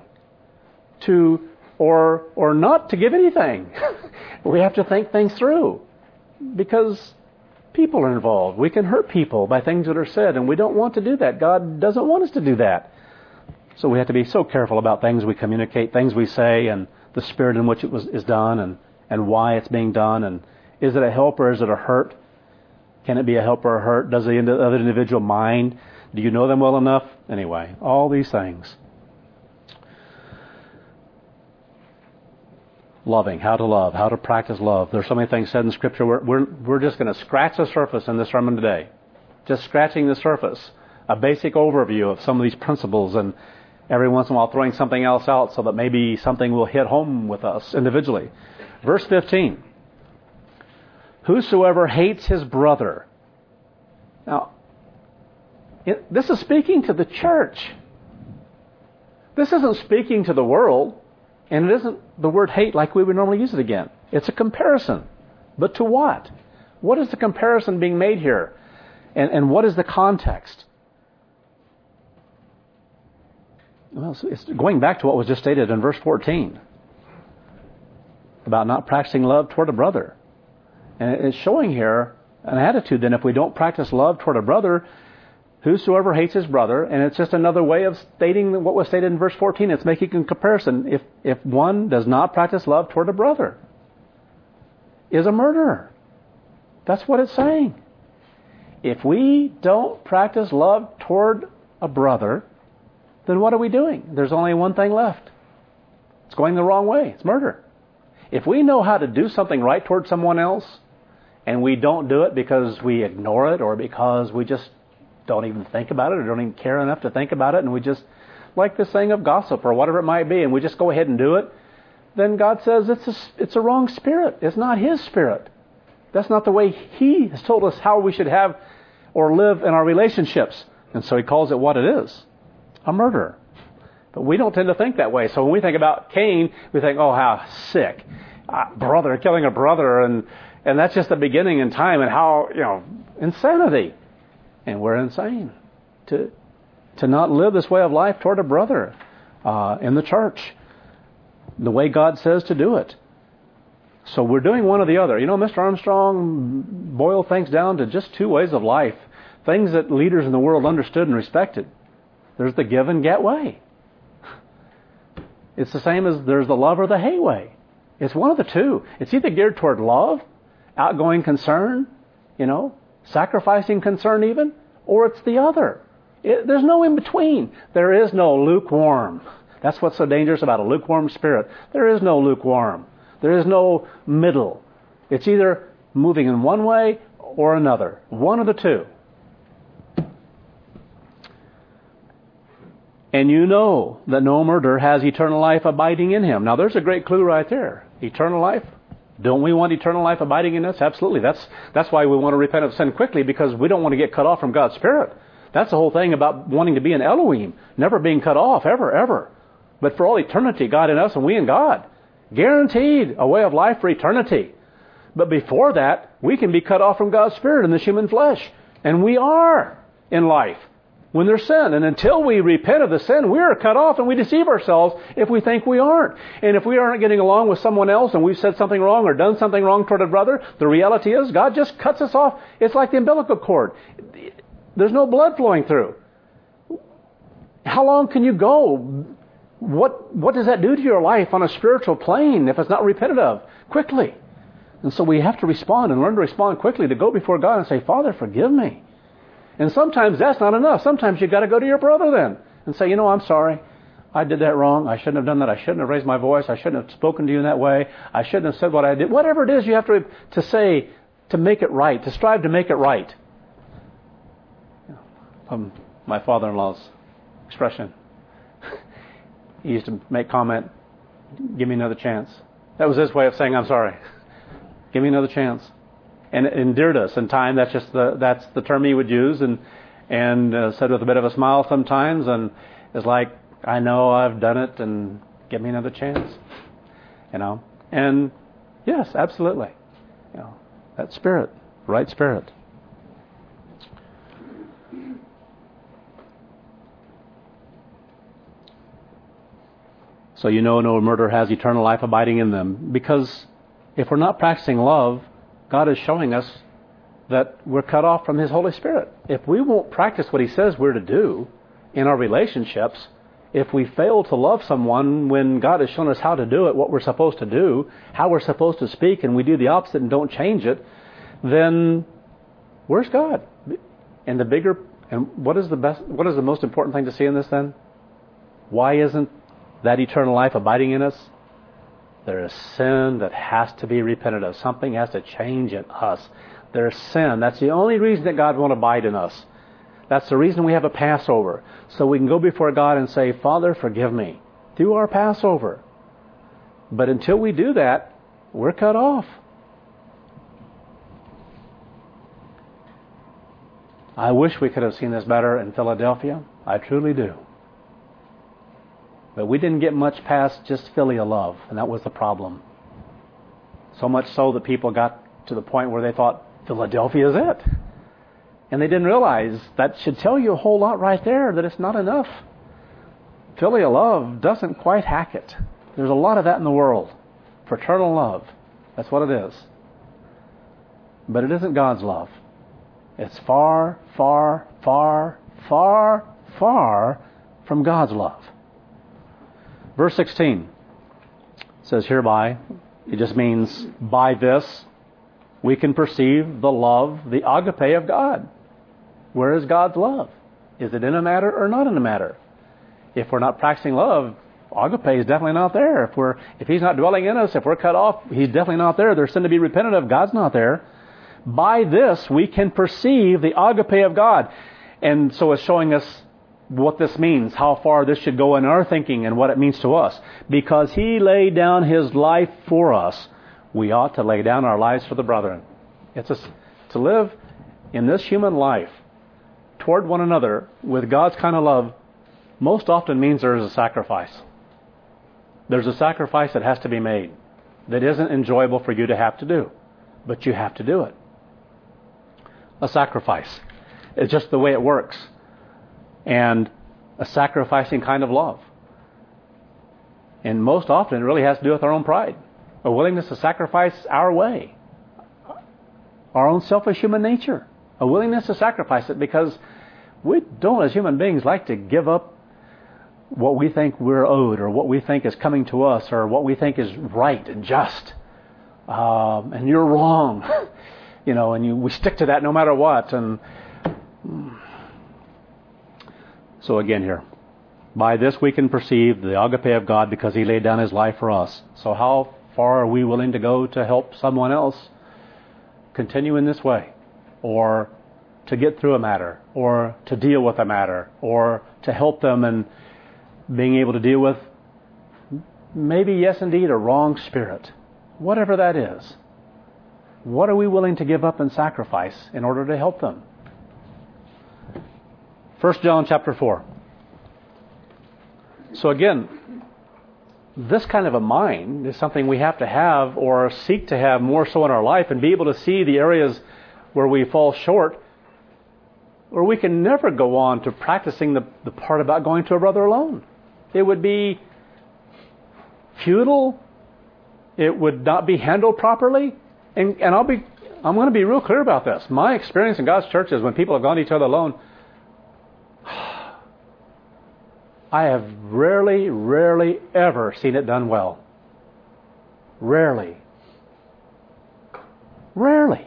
Speaker 1: or not to give anything. We have to think things through because people are involved. We can hurt people by things that are said, and we don't want to do that. God doesn't want us to do that. So we have to be so careful about things we communicate, things we say, and the spirit in which it is done, and why it's being done, and is it a help or is it a hurt? Can it be a help or a hurt? Does the other individual mind? Do you know them well enough? Anyway, all these things. Loving, how to love, how to practice love. There's so many things said in Scripture. We're just going to scratch the surface in this sermon today. Just scratching the surface. A basic overview of some of these principles, and every once in a while throwing something else out so that maybe something will hit home with us individually. Verse 15. Whosoever hates his brother. Now, this is speaking to the church. This isn't speaking to the world. And it isn't the word hate like we would normally use it again. It's a comparison. But to what? What is the comparison being made here? And what is the context? Well, it's going back to what was just stated in verse 14. about not practicing love toward a brother. And it's showing here an attitude then if we don't practice love toward a brother, whosoever hates his brother, and it's just another way of stating what was stated in verse 14. It's making a comparison. If one does not practice love toward a brother, is a murderer. That's what it's saying. If we don't practice love toward a brother, then what are we doing? There's only one thing left. It's going the wrong way. It's murder. If we know how to do something right toward someone else, and we don't do it because we ignore it or because we just don't even think about it or don't even care enough to think about it, and we just, like this thing of gossip or whatever it might be, and we just go ahead and do it, then God says it's a wrong spirit. It's not His spirit. That's not the way He has told us how we should have or live in our relationships. And so He calls it what it is, a murder. But we don't tend to think that way. So when we think about Cain, we think, oh, how sick. Brother, killing a brother, and that's just the beginning in time, and how, insanity. And we're insane to not live this way of life toward a brother in the church, the way God says to do it. So we're doing one or the other. Mr. Armstrong boiled things down to just two ways of life, things that leaders in the world understood and respected. There's the give and get way. It's the same as there's the love or the hate way. It's one of the two. It's either geared toward love, outgoing concern, sacrificing concern even, or it's the other. There's no in between. There is no lukewarm. That's what's so dangerous about a lukewarm spirit. There is no lukewarm. There is no middle. It's either moving in one way or another. One of the two. And you know that no murderer has eternal life abiding in him. Now there's a great clue right there. Eternal life. Don't we want eternal life abiding in us? Absolutely. That's why we want to repent of sin quickly, because we don't want to get cut off from God's Spirit. That's the whole thing about wanting to be an Elohim. Never being cut off, ever, ever. But for all eternity, God in us and we in God. Guaranteed a way of life for eternity. But before that, we can be cut off from God's Spirit in this human flesh. And we are in life when there's sin. And until we repent of the sin, we are cut off, and we deceive ourselves if we think we aren't. And if we aren't getting along with someone else and we've said something wrong or done something wrong toward a brother, the reality is God just cuts us off. It's like the umbilical cord. There's no blood flowing through. How long can you go? What does that do to your life on a spiritual plane if it's not repented of? Quickly. And so we have to respond and learn to respond quickly, to go before God and say, Father, forgive me. And sometimes that's not enough. Sometimes you've got to go to your brother then and say, I'm sorry. I did that wrong. I shouldn't have done that. I shouldn't have raised my voice. I shouldn't have spoken to you in that way. I shouldn't have said what I did. Whatever it is you have to say to make it right, to strive to make it right. My father-in-law's expression. He used to make comment, give me another chance. That was his way of saying, I'm sorry. Give me another chance. And it endeared us in time. That's the term he would use, and said with a bit of a smile sometimes, and it's like, I know I've done it, and give me another chance. And yes, absolutely. That spirit, right spirit. So no murderer has eternal life abiding in them. Because if we're not practicing love, God is showing us that we're cut off from His Holy Spirit. If we won't practice what He says we're to do in our relationships, if we fail to love someone when God has shown us how to do it, what we're supposed to do, how we're supposed to speak, and we do the opposite and don't change it, then where's God? And what is the most important thing to see in this then? Why isn't that eternal life abiding in us? There is sin that has to be repented of. Something has to change in us. There's sin. That's the only reason that God won't abide in us. That's the reason we have a Passover. So we can go before God and say, Father, forgive me, through our Passover. But until we do that, we're cut off. I wish we could have seen this better in Philadelphia. I truly do. But we didn't get much past just filial love, and that was the problem. So much so that people got to the point where they thought, Philadelphia is it. And they didn't realize that should tell you a whole lot right there, that it's not enough. Filial love doesn't quite hack it. There's a lot of that in the world. Fraternal love. That's what it is. But it isn't God's love. It's far, far, far, far, far from God's love. Verse 16 says, hereby, it just means by this we can perceive the love, the agape of God. Where is God's love? Is it in a matter or not in a matter? If we're not practicing love, agape is definitely not there. If He's not dwelling in us, if we're cut off, He's definitely not there. There's sin to be repented of. God's not there. By this we can perceive the agape of God. And so it's showing us what this means, how far this should go in our thinking and what it means to us. Because He laid down His life for us, we ought to lay down our lives for the brethren. To live in this human life toward one another with God's kind of love most often means there is a sacrifice. There's a sacrifice that has to be made that isn't enjoyable for you to have to do, but you have to do it. A sacrifice. It's just the way it works. And a sacrificing kind of love. And most often it really has to do with our own pride. A willingness to sacrifice our way. Our own selfish human nature. A willingness to sacrifice it because we don't as human beings like to give up what we think we're owed or what we think is coming to us or what we think is right and just. And you're wrong. We stick to that no matter what. And so again here, by this we can perceive the agape of God because He laid down His life for us. So how far are we willing to go to help someone else continue in this way? Or to get through a matter? Or to deal with a matter? Or to help them in being able to deal with maybe, yes indeed, a wrong spirit? Whatever that is. What are we willing to give up and sacrifice in order to help them? 1 John chapter 4. So again, this kind of a mind is something we have to have or seek to have more so in our life and be able to see the areas where we fall short, or we can never go on to practicing the part about going to a brother alone. It would be futile. It would not be handled properly. And I'm going to be real clear about this. My experience in God's church is when people have gone to each other alone, I have rarely ever seen it done well. Rarely. And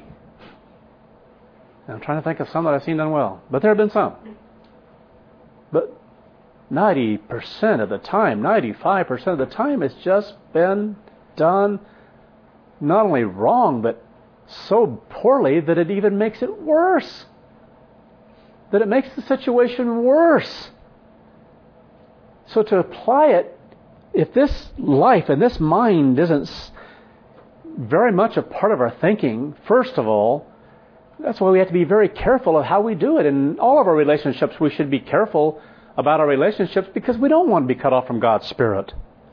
Speaker 1: I'm trying to think of some that I've seen done well. But there have been some. But 90% of the time, 95% of the time, it's just been done not only wrong, but so poorly that it even makes it worse. That it makes the situation worse. So to apply it, if this life and this mind isn't very much a part of our thinking, first of all, that's why we have to be very careful of how we do it. In all of our relationships, we should be careful about our relationships because we don't want to be cut off from God's Spirit.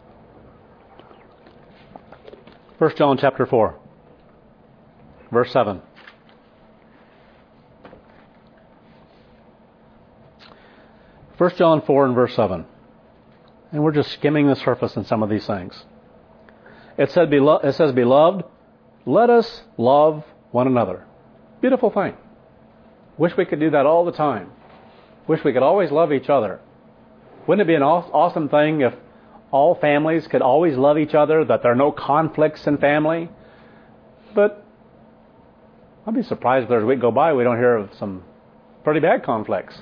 Speaker 1: 1 John chapter 4, verse 7. First John 4 and verse 7. And we're just skimming the surface in some of these things. It says, Beloved, let us love one another. Beautiful thing. Wish we could do that all the time. Wish we could always love each other. Wouldn't it be an awesome thing if all families could always love each other, that there are no conflicts in family? But I'd be surprised if there's a week go by we don't hear of some pretty bad conflicts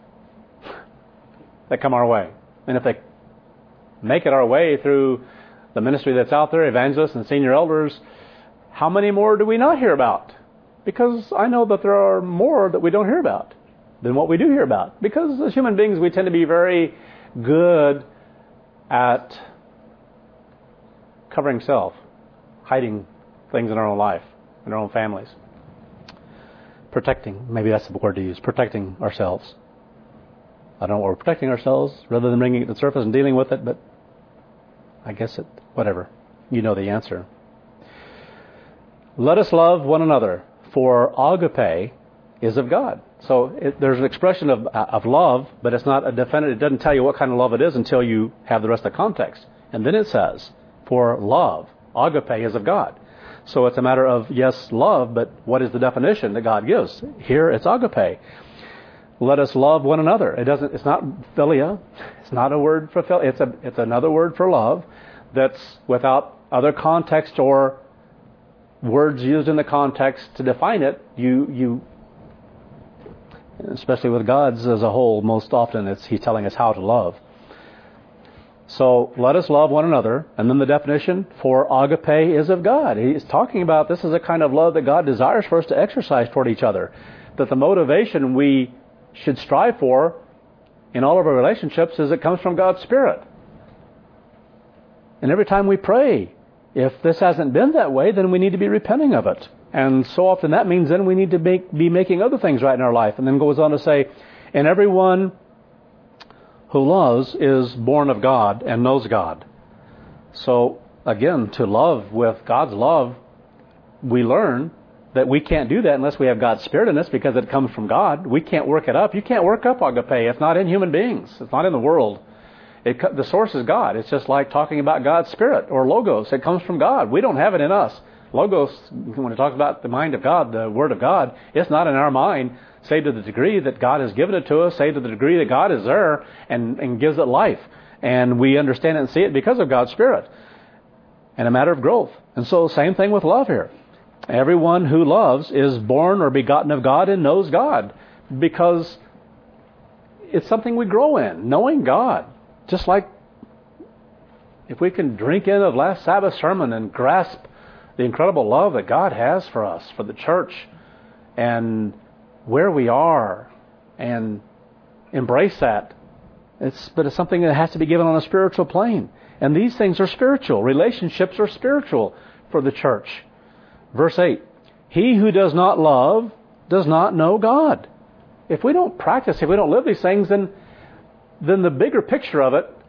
Speaker 1: that come our way. And if they make it our way through the ministry that's out there, evangelists and senior elders, how many more do we not hear about? Because I know that there are more that we don't hear about than what we do hear about. Because as human beings, we tend to be very good at covering self, hiding things in our own life, in our own families. Protecting, maybe that's the word to use, protecting ourselves. I don't know what we're protecting ourselves rather than bringing it to the surface and dealing with it, but I guess whatever. You know the answer. Let us love one another, for agape is of God. So there's an expression of love, but it's not a definite. It doesn't tell you what kind of love it is until you have the rest of the context. And then it says, for love, agape is of God. So it's a matter of, yes, love, but what is the definition that God gives? Here it's agape. Let us love one another. It's not philia. It's not a word for philia. It's another word for love that's without other context or words used in the context to define it. You especially with God's as a whole, most often He's telling us how to love. So let us love one another. And then the definition for agape is of God. He's talking about this is a kind of love that God desires for us to exercise toward each other. That the motivation we should strive for in all of our relationships is it comes from God's Spirit. And every time we pray, if this hasn't been that way, then we need to be repenting of it. And so often that means then we need to be making other things right in our life. And then goes on to say, and everyone who loves is born of God and knows God. So again, to love with God's love, we learn that we can't do that unless we have God's Spirit in us because it comes from God. We can't work it up. You can't work up agape. It's not in human beings. It's not in the world. The source is God. It's just like talking about God's Spirit or logos. It comes from God. We don't have it in us. Logos, when it talks about the mind of God, the Word of God, it's not in our mind, save to the degree that God has given it to us, save to the degree that God is there and gives it life. And we understand it and see it because of God's Spirit. And a matter of growth. And so same thing with love here. Everyone who loves is born or begotten of God and knows God. Because it's something we grow in, knowing God. Just like if we can drink in of last Sabbath's sermon and grasp the incredible love that God has for us, for the church, and where we are, and embrace that. But it's something that has to be given on a spiritual plane. And these things are spiritual. Relationships are spiritual for the church. Verse 8, he who does not love does not know God. If we don't practice, if we don't live these things, then the bigger picture of it,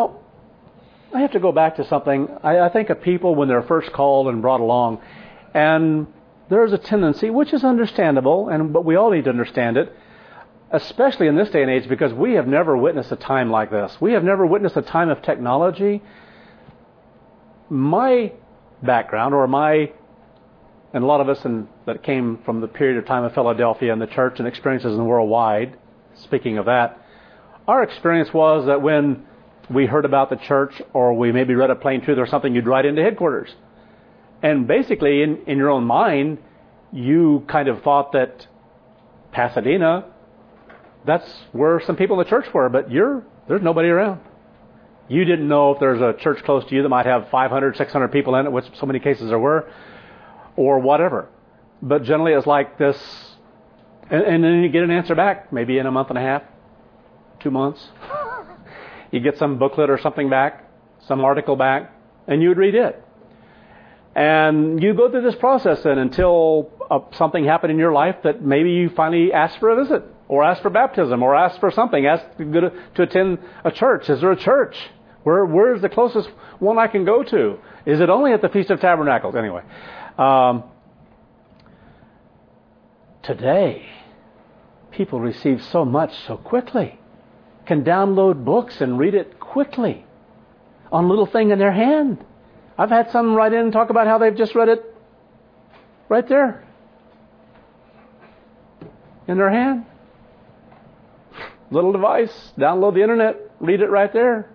Speaker 1: I have to go back to something. I think of people when they're first called and brought along, and there's a tendency, which is understandable, but we all need to understand it, especially in this day and age, because we have never witnessed a time like this. We have never witnessed a time of technology. My background, and a lot of us that came from the period of time of Philadelphia and the church and experiences in the worldwide, speaking of that, our experience was that when we heard about the church or we maybe read a Plain Truth or something, you'd write into headquarters. And basically, in your own mind, you kind of thought that Pasadena, that's where some people in the church were, but there's nobody around. You didn't know if there's a church close to you that might have 500, 600 people in it, which so many cases there were, or whatever. But generally it's like this, and then you get an answer back, maybe in a month and a half, 2 months. You get some booklet or something back, some article back, and you would read it. And you go through this process then until something happened in your life that maybe you finally asked for a visit, or asked for baptism, or asked for something, asked to attend a church. Is there a church? Where is the closest one I can go to? Is it only at the Feast of Tabernacles? Anyway. Today, people receive so much so quickly. Can download books and read it quickly on a little thing in their hand. I've had some write in and talk about how they've just read it right there in their hand. Little device, download the internet, read it right there.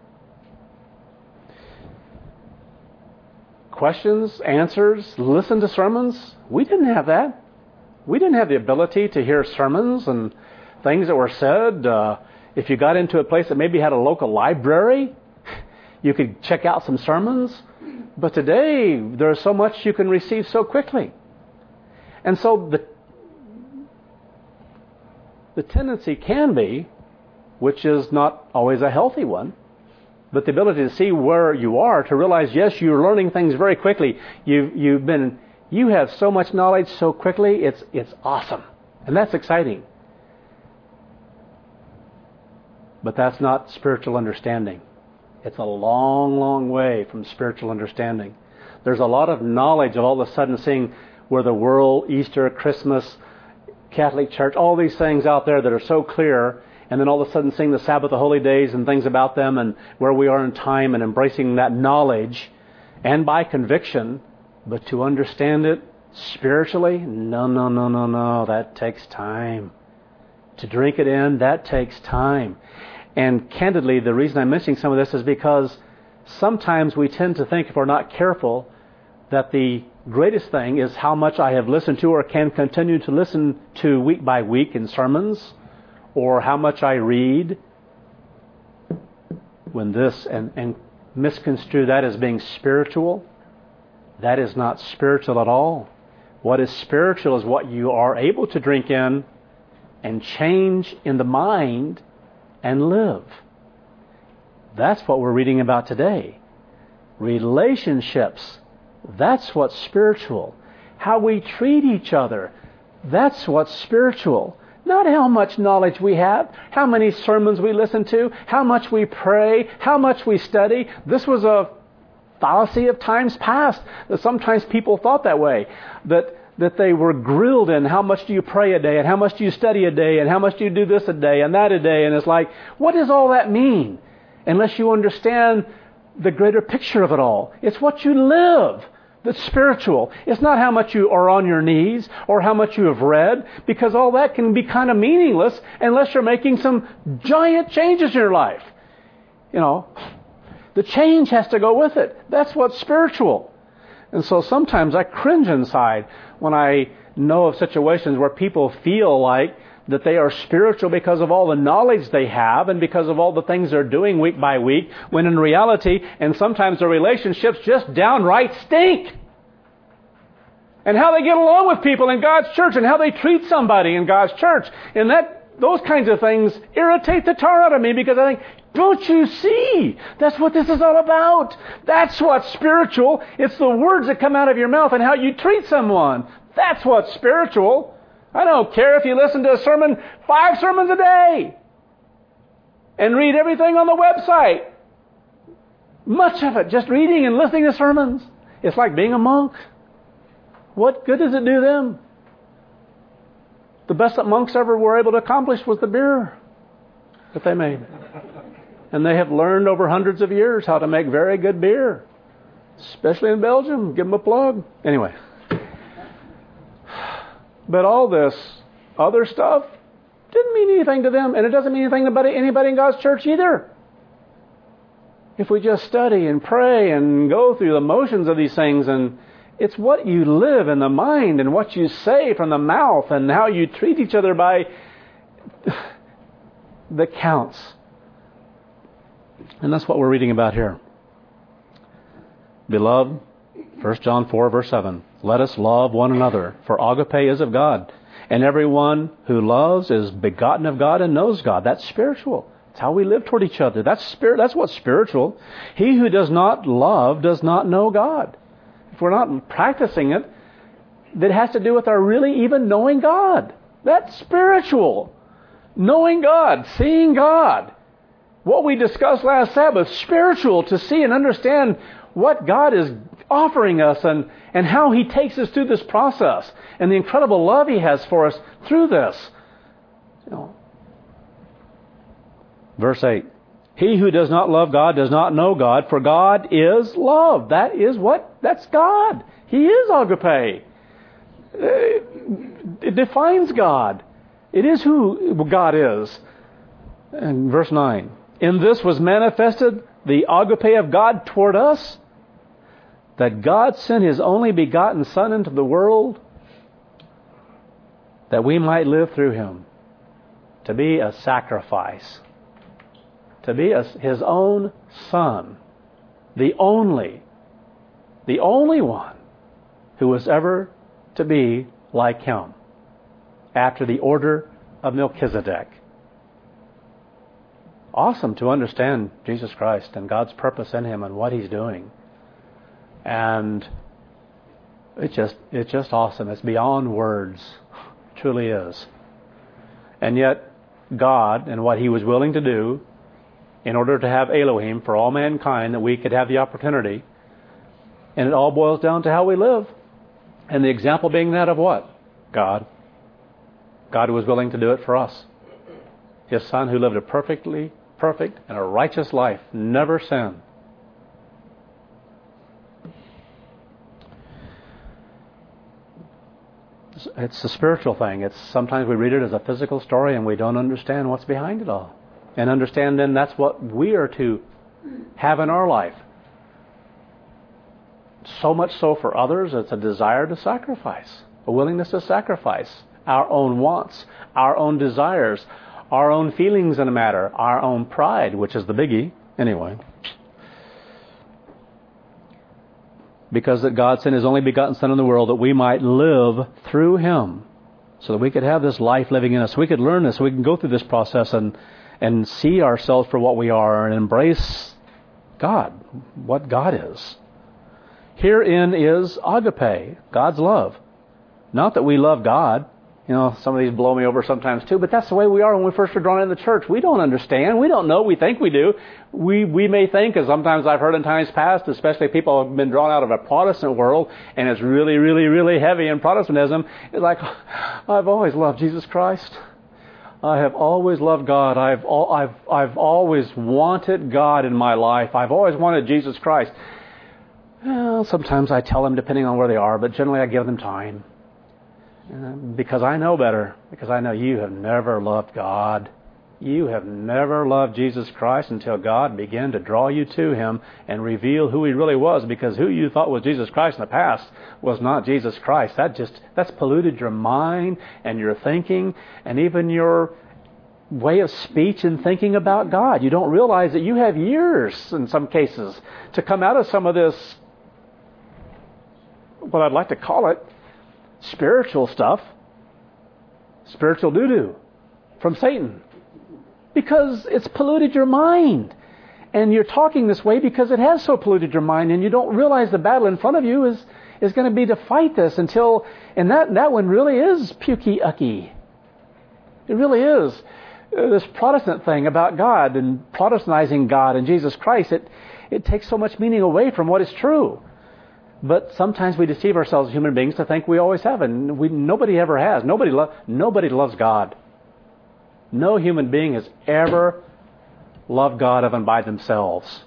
Speaker 1: Questions, answers, listen to sermons. We didn't have that. We didn't have the ability to hear sermons and things that were said. If you got into a place that maybe had a local library, you could check out some sermons. But today, there's so much you can receive so quickly. And so the tendency can be, which is not always a healthy one, but the ability to see where you are, to realize, yes, you're learning things very quickly. You have so much knowledge so quickly, it's awesome. And that's exciting. But that's not spiritual understanding. It's a long, long way from spiritual understanding. There's a lot of knowledge of all of a sudden seeing where the world, Easter, Christmas, Catholic Church, all these things out there that are so clear, and then all of a sudden seeing the Sabbath, the holy days, and things about them, and where we are in time, and embracing that knowledge, and by conviction, but to understand it spiritually, no. That takes time. To drink it in, that takes time. And candidly, the reason I'm mentioning some of this is because sometimes we tend to think, if we're not careful, that the greatest thing is how much I have listened to or can continue to listen to week by week in sermons, or how much I read, when this, and misconstrue that as being spiritual. That is not spiritual at all. What is spiritual is what you are able to drink in and change in the mind and live. That's what we're reading about today. Relationships, that's what's spiritual. How we treat each other, that's what's spiritual. Not how much knowledge we have, how many sermons we listen to, how much we pray, how much we study. This was a fallacy of times past, that sometimes people thought that way, that they were grilled in how much do you pray a day, and how much do you study a day, and how much do you do this a day, and that a day. And it's like, what does all that mean? Unless you understand the greater picture of it all. It's what you live that's spiritual. It's not how much you are on your knees or how much you have read, because all that can be kind of meaningless unless you're making some giant changes in your life. The change has to go with it. That's what's spiritual. And so sometimes I cringe inside when I know of situations where people feel like that they are spiritual because of all the knowledge they have and because of all the things they're doing week by week, when in reality, and sometimes their relationships just downright stink. And how they get along with people in God's church, and how they treat somebody in God's church. And those kinds of things irritate the tar out of me, because I think, don't you see? That's what this is all about. That's what's spiritual. It's the words that come out of your mouth and how you treat someone. That's what's spiritual. I don't care if you listen to a sermon 5 sermons a day and read everything on the website. Much of it, just reading and listening to sermons. It's like being a monk. What good does it do them? The best that monks ever were able to accomplish was the beer that they made. And they have learned over hundreds of years how to make very good beer. Especially in Belgium. Give them a plug. Anyway. But all this other stuff didn't mean anything to them. And it doesn't mean anything to anybody in God's church either. If we just study and pray and go through the motions of these things, and it's what you live in the mind and what you say from the mouth and how you treat each other by that counts. And that's what we're reading about here. Beloved, 1 John 4, verse 7, let us love one another, for agape is of God. And everyone who loves is begotten of God and knows God. That's spiritual. It's how we live toward each other. That's what's spiritual. He who does not love does not know God. If we're not practicing it, that has to do with our really even knowing God. That's spiritual. Knowing God, seeing God. What we discussed last Sabbath, spiritual, to see and understand what God is offering us and how He takes us through this process and the incredible love He has for us through this. Verse 8, he who does not love God does not know God, for God is love. That is what? That's God. He is agape. It defines God. It is who God is. And verse 9, in this was manifested the agape of God toward us, that God sent His only begotten Son into the world, that we might live through Him, to be a sacrifice, to be His own Son, the only one who was ever to be like Him, after the order of Melchizedek. Awesome to understand Jesus Christ and God's purpose in Him and what He's doing. And it's just awesome. It's beyond words. It truly is. And yet, God and what He was willing to do in order to have Elohim for all mankind, that we could have the opportunity. And it all boils down to how we live. And the example being that of what? God. God who was willing to do it for us. His Son who lived a perfect and a righteous life, never sinned. It's a spiritual thing. It's sometimes we read it as a physical story and we don't understand what's behind it all. And understand then that's what we are to have in our life. So much so for others, it's a desire to sacrifice, a willingness to sacrifice our own wants, our own desires, our own feelings in a matter, our own pride, which is the biggie, anyway. Because that God sent His only begotten Son in the world that we might live through Him, so that we could have this life living in us. We could learn this, so we can go through this process and see ourselves for what we are and embrace God, what God is. Herein is agape, God's love. Not that we love God. You know, some of these blow me over sometimes too, but that's the way we are when we first are drawn into the church. We don't understand. We don't know. We think we do. We may think, as sometimes I've heard in times past, especially people who have been drawn out of a Protestant world, and it's really, really, really heavy in Protestantism. It's like, I've always loved Jesus Christ. I have always loved God. I've always wanted God in my life. I've always wanted Jesus Christ. Well, sometimes I tell them, depending on where they are, but generally I give them time. Because I know better. Because I know you have never loved God. You have never loved Jesus Christ until God began to draw you to Him and reveal who He really was. Because who you thought was Jesus Christ in the past was not Jesus Christ. That's polluted your mind and your thinking and even your way of speech and thinking about God. You don't realize that you have years, in some cases, to come out of some of this, what I'd like to call it, spiritual stuff, spiritual doo-doo from Satan. Because it's polluted your mind. And you're talking this way because it has so polluted your mind, and you don't realize the battle in front of you is going to be to fight this until, and that one really is pukey-ucky. It really is. This Protestant thing about God and Protestantizing God and Jesus Christ, it takes so much meaning away from what is true. But sometimes we deceive ourselves as human beings to think we always have, and nobody ever has. Nobody loves God. No human being has ever loved God of and by themselves.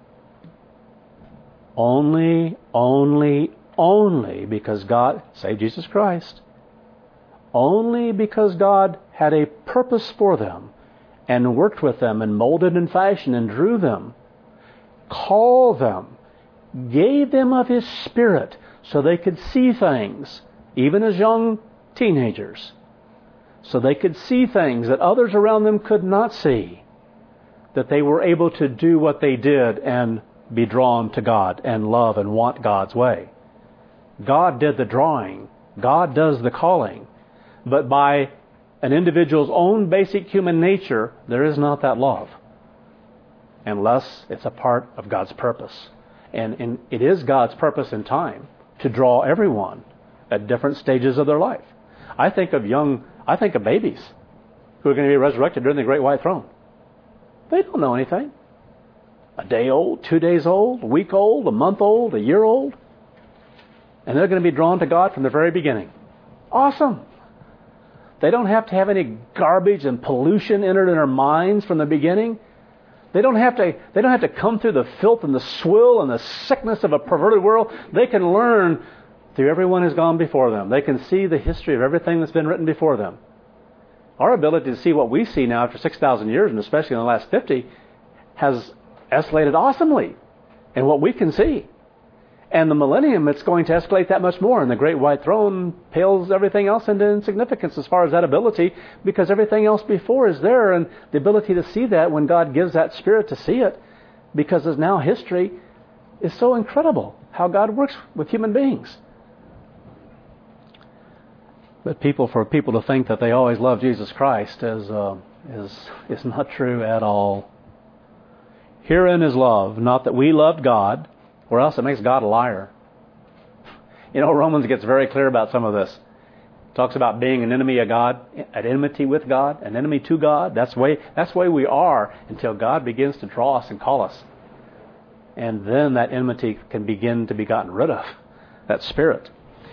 Speaker 1: Only because God saved Jesus Christ. Only because God had a purpose for them and worked with them and molded and fashioned and drew them, called them, gave them of His Spirit so they could see things, even as young teenagers, so they could see things that others around them could not see, that they were able to do what they did and be drawn to God and love and want God's way. God did the drawing. God does the calling. But by an individual's own basic human nature, there is not that love, unless it's a part of God's purpose. And it is God's purpose in time to draw everyone at different stages of their life. I think of babies who are going to be resurrected during the Great White Throne. They don't know anything. A day old, 2 days old, a week old, a month old, a year old. And they're going to be drawn to God from the very beginning. Awesome. They don't have to have any garbage and pollution entered in their minds from the beginning. They don't have to come through the filth and the swill and the sickness of a perverted world. They can learn through everyone who's gone before them. They can see the history of everything that's been written before them. Our ability to see what we see now after 6,000 years, and especially in the last 50, has escalated awesomely in what we can see. And the millennium, it's going to escalate that much more. And the Great White Throne pales everything else into insignificance as far as that ability, because everything else before is there. And the ability to see that when God gives that Spirit to see it, because as now history is so incredible how God works with human beings. But for people to think that they always love Jesus Christ is not true at all. Herein is love, not that we loved God, or else it makes God a liar. You know, Romans gets very clear about some of this. It talks about being an enemy of God, at enmity with God, an enemy to God. That's the way we are until God begins to draw us and call us. And then that enmity can begin to be gotten rid of, that spirit.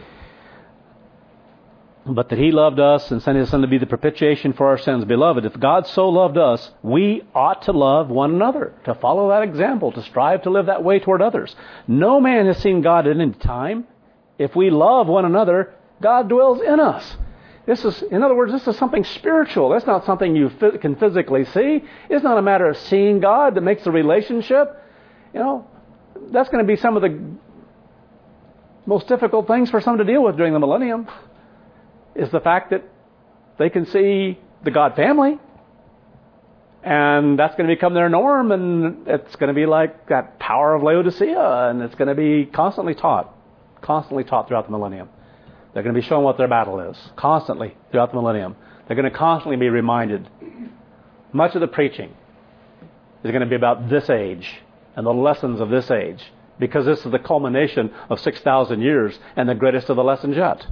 Speaker 1: But that He loved us and sent His Son to be the propitiation for our sins. Beloved, if God so loved us, we ought to love one another, to follow that example, to strive to live that way toward others. No man has seen God at any time. If we love one another, God dwells in us. This is, in other words, this is something spiritual. That's not something you can physically see. It's not a matter of seeing God that makes the relationship. That's going to be some of the most difficult things for some to deal with during the millennium, is the fact that they can see the God family. And that's going to become their norm, and it's going to be like that power of Laodicea, and it's going to be constantly taught throughout the millennium. They're going to be shown what their battle is, constantly throughout the millennium. They're going to constantly be reminded. Much of the preaching is going to be about this age and the lessons of this age, because this is the culmination of 6,000 years and the greatest of the lessons yet.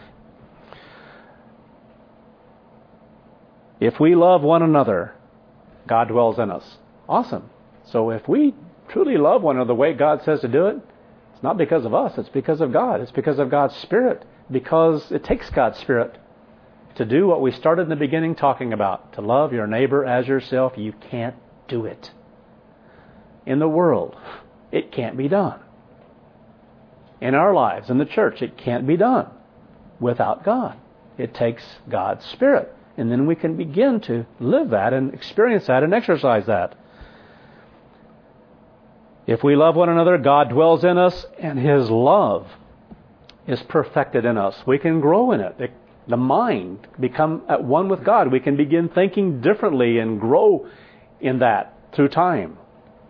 Speaker 1: If we love one another, God dwells in us. Awesome. So if we truly love one another the way God says to do it, it's not because of us, it's because of God. It's because of God's Spirit. Because it takes God's Spirit to do what we started in the beginning talking about. To love your neighbor as yourself. You can't do it. In the world, it can't be done. In our lives, in the church, it can't be done without God. It takes God's Spirit. And then we can begin to live that and experience that and exercise that. If we love one another, God dwells in us, and His love is perfected in us. We can grow in it. The mind become at one with God. We can begin thinking differently and grow in that through time.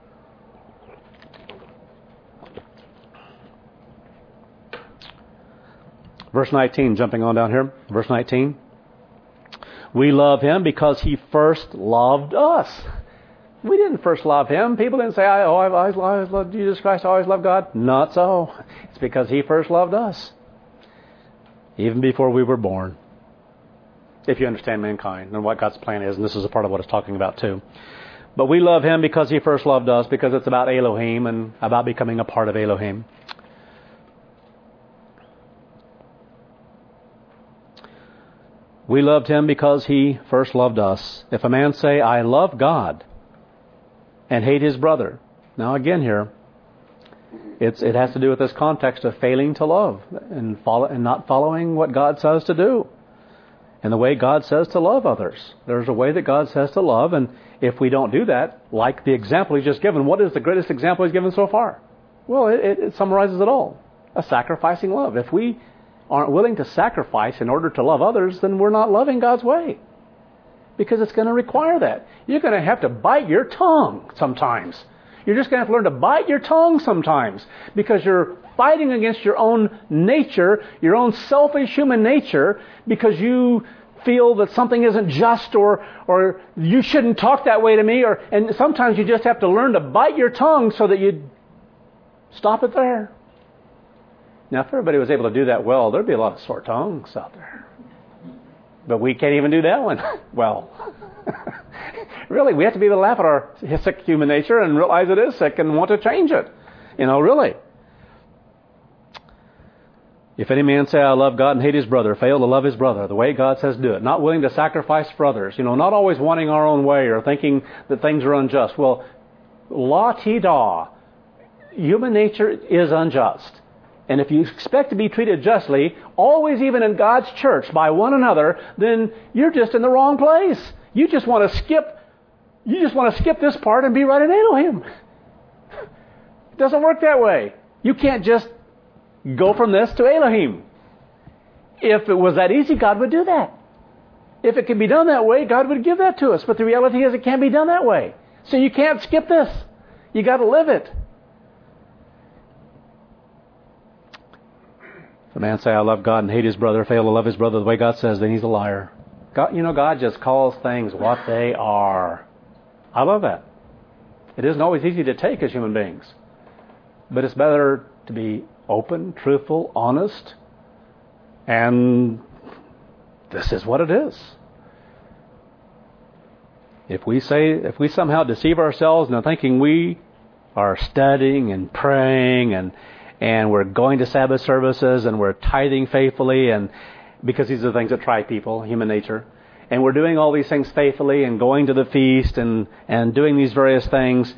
Speaker 1: Verse 19, jumping on down here. Verse 19. We love Him because He first loved us. We didn't first love Him. People didn't say, I've always loved Jesus Christ, I always loved God. Not so. It's because He first loved us. Even before we were born. If you understand mankind and what God's plan is, and this is a part of what it's talking about too. But we love Him because He first loved us, because it's about Elohim and about becoming a part of Elohim. We loved Him because He first loved us. If a man say, I love God, and hate his brother. Now again here, it has to do with this context of failing to love and not following what God says to do. And the way God says to love others. There's a way that God says to love, and if we don't do that, like the example He's just given, what is the greatest example He's given so far? Well, it summarizes it all. A sacrificing love. If we aren't willing to sacrifice in order to love others, then we're not loving God's way. Because it's going to require that. You're going to have to bite your tongue sometimes. You're just going to have to learn to bite your tongue sometimes. Because you're fighting against your own nature, your own selfish human nature, because you feel that something isn't just, or you shouldn't talk that way to me. And sometimes you just have to learn to bite your tongue so that you stop it there. Now, if everybody was able to do that well, there'd be a lot of sore tongues out there. But we can't even do that one well. Really, we have to be able to laugh at our sick human nature and realize it is sick and want to change it. Really. If any man say, I love God and hate his brother, fail to love his brother the way God says do it. Not willing to sacrifice for others. Not always wanting our own way or thinking that things are unjust. Well, la-ti-da. Human nature is unjust. And if you expect to be treated justly, always even in God's church, by one another, then you're just in the wrong place. You just want to skip this part and be right in Elohim. It doesn't work that way. You can't just go from this to Elohim. If it was that easy, God would do that. If it can be done that way, God would give that to us. But the reality is it can't be done that way. So you can't skip this. You got to live it. If a man say, I love God and hate his brother, fail to love his brother the way God says, then he's a liar. God just calls things what they are. I love that. It isn't always easy to take as human beings. But it's better to be open, truthful, honest, and this is what it is. If we somehow deceive ourselves into thinking we are studying and praying and we're going to Sabbath services and we're tithing faithfully, and because these are the things that try people, human nature, and we're doing all these things faithfully and going to the feast and doing these various things,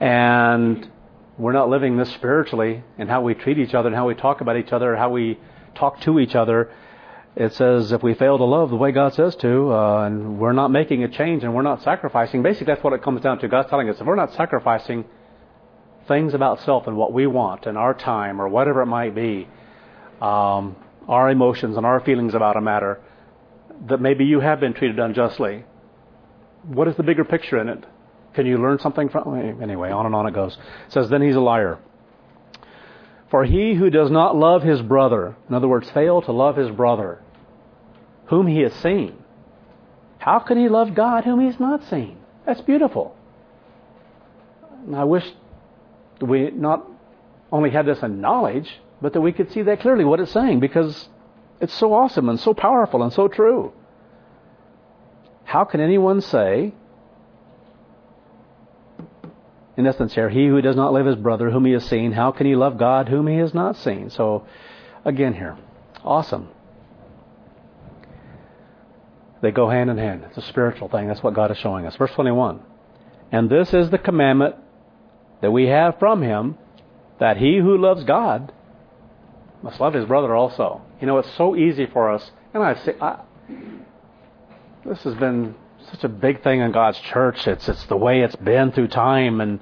Speaker 1: and we're not living this spiritually in how we treat each other and how we talk about each other, how we talk to each other, it says if we fail to love the way God says to, and we're not making a change and we're not sacrificing, basically that's what it comes down to. God's telling us if we're not sacrificing things about self and what we want and our time or whatever it might be, our emotions and our feelings about a matter, that maybe you have been treated unjustly. What is the bigger picture in it? Can you learn something from? Anyway, on and on it goes. It says, then he's a liar. For he who does not love his brother, in other words, fail to love his brother, whom he has seen, how can he love God whom he has not seen? That's beautiful. And I wish we not only had this in knowledge, but that we could see that clearly what it's saying, because it's so awesome and so powerful and so true. How can anyone say, in essence here, he who does not love his brother whom he has seen, how can he love God whom he has not seen? So, again here, awesome. They go hand in hand. It's a spiritual thing. That's what God is showing us. Verse 21. And this is the commandment that we have from him, that he who loves God must love his brother also. You know, it's so easy for us. And this has been such a big thing in God's church. It's the way it's been through time, and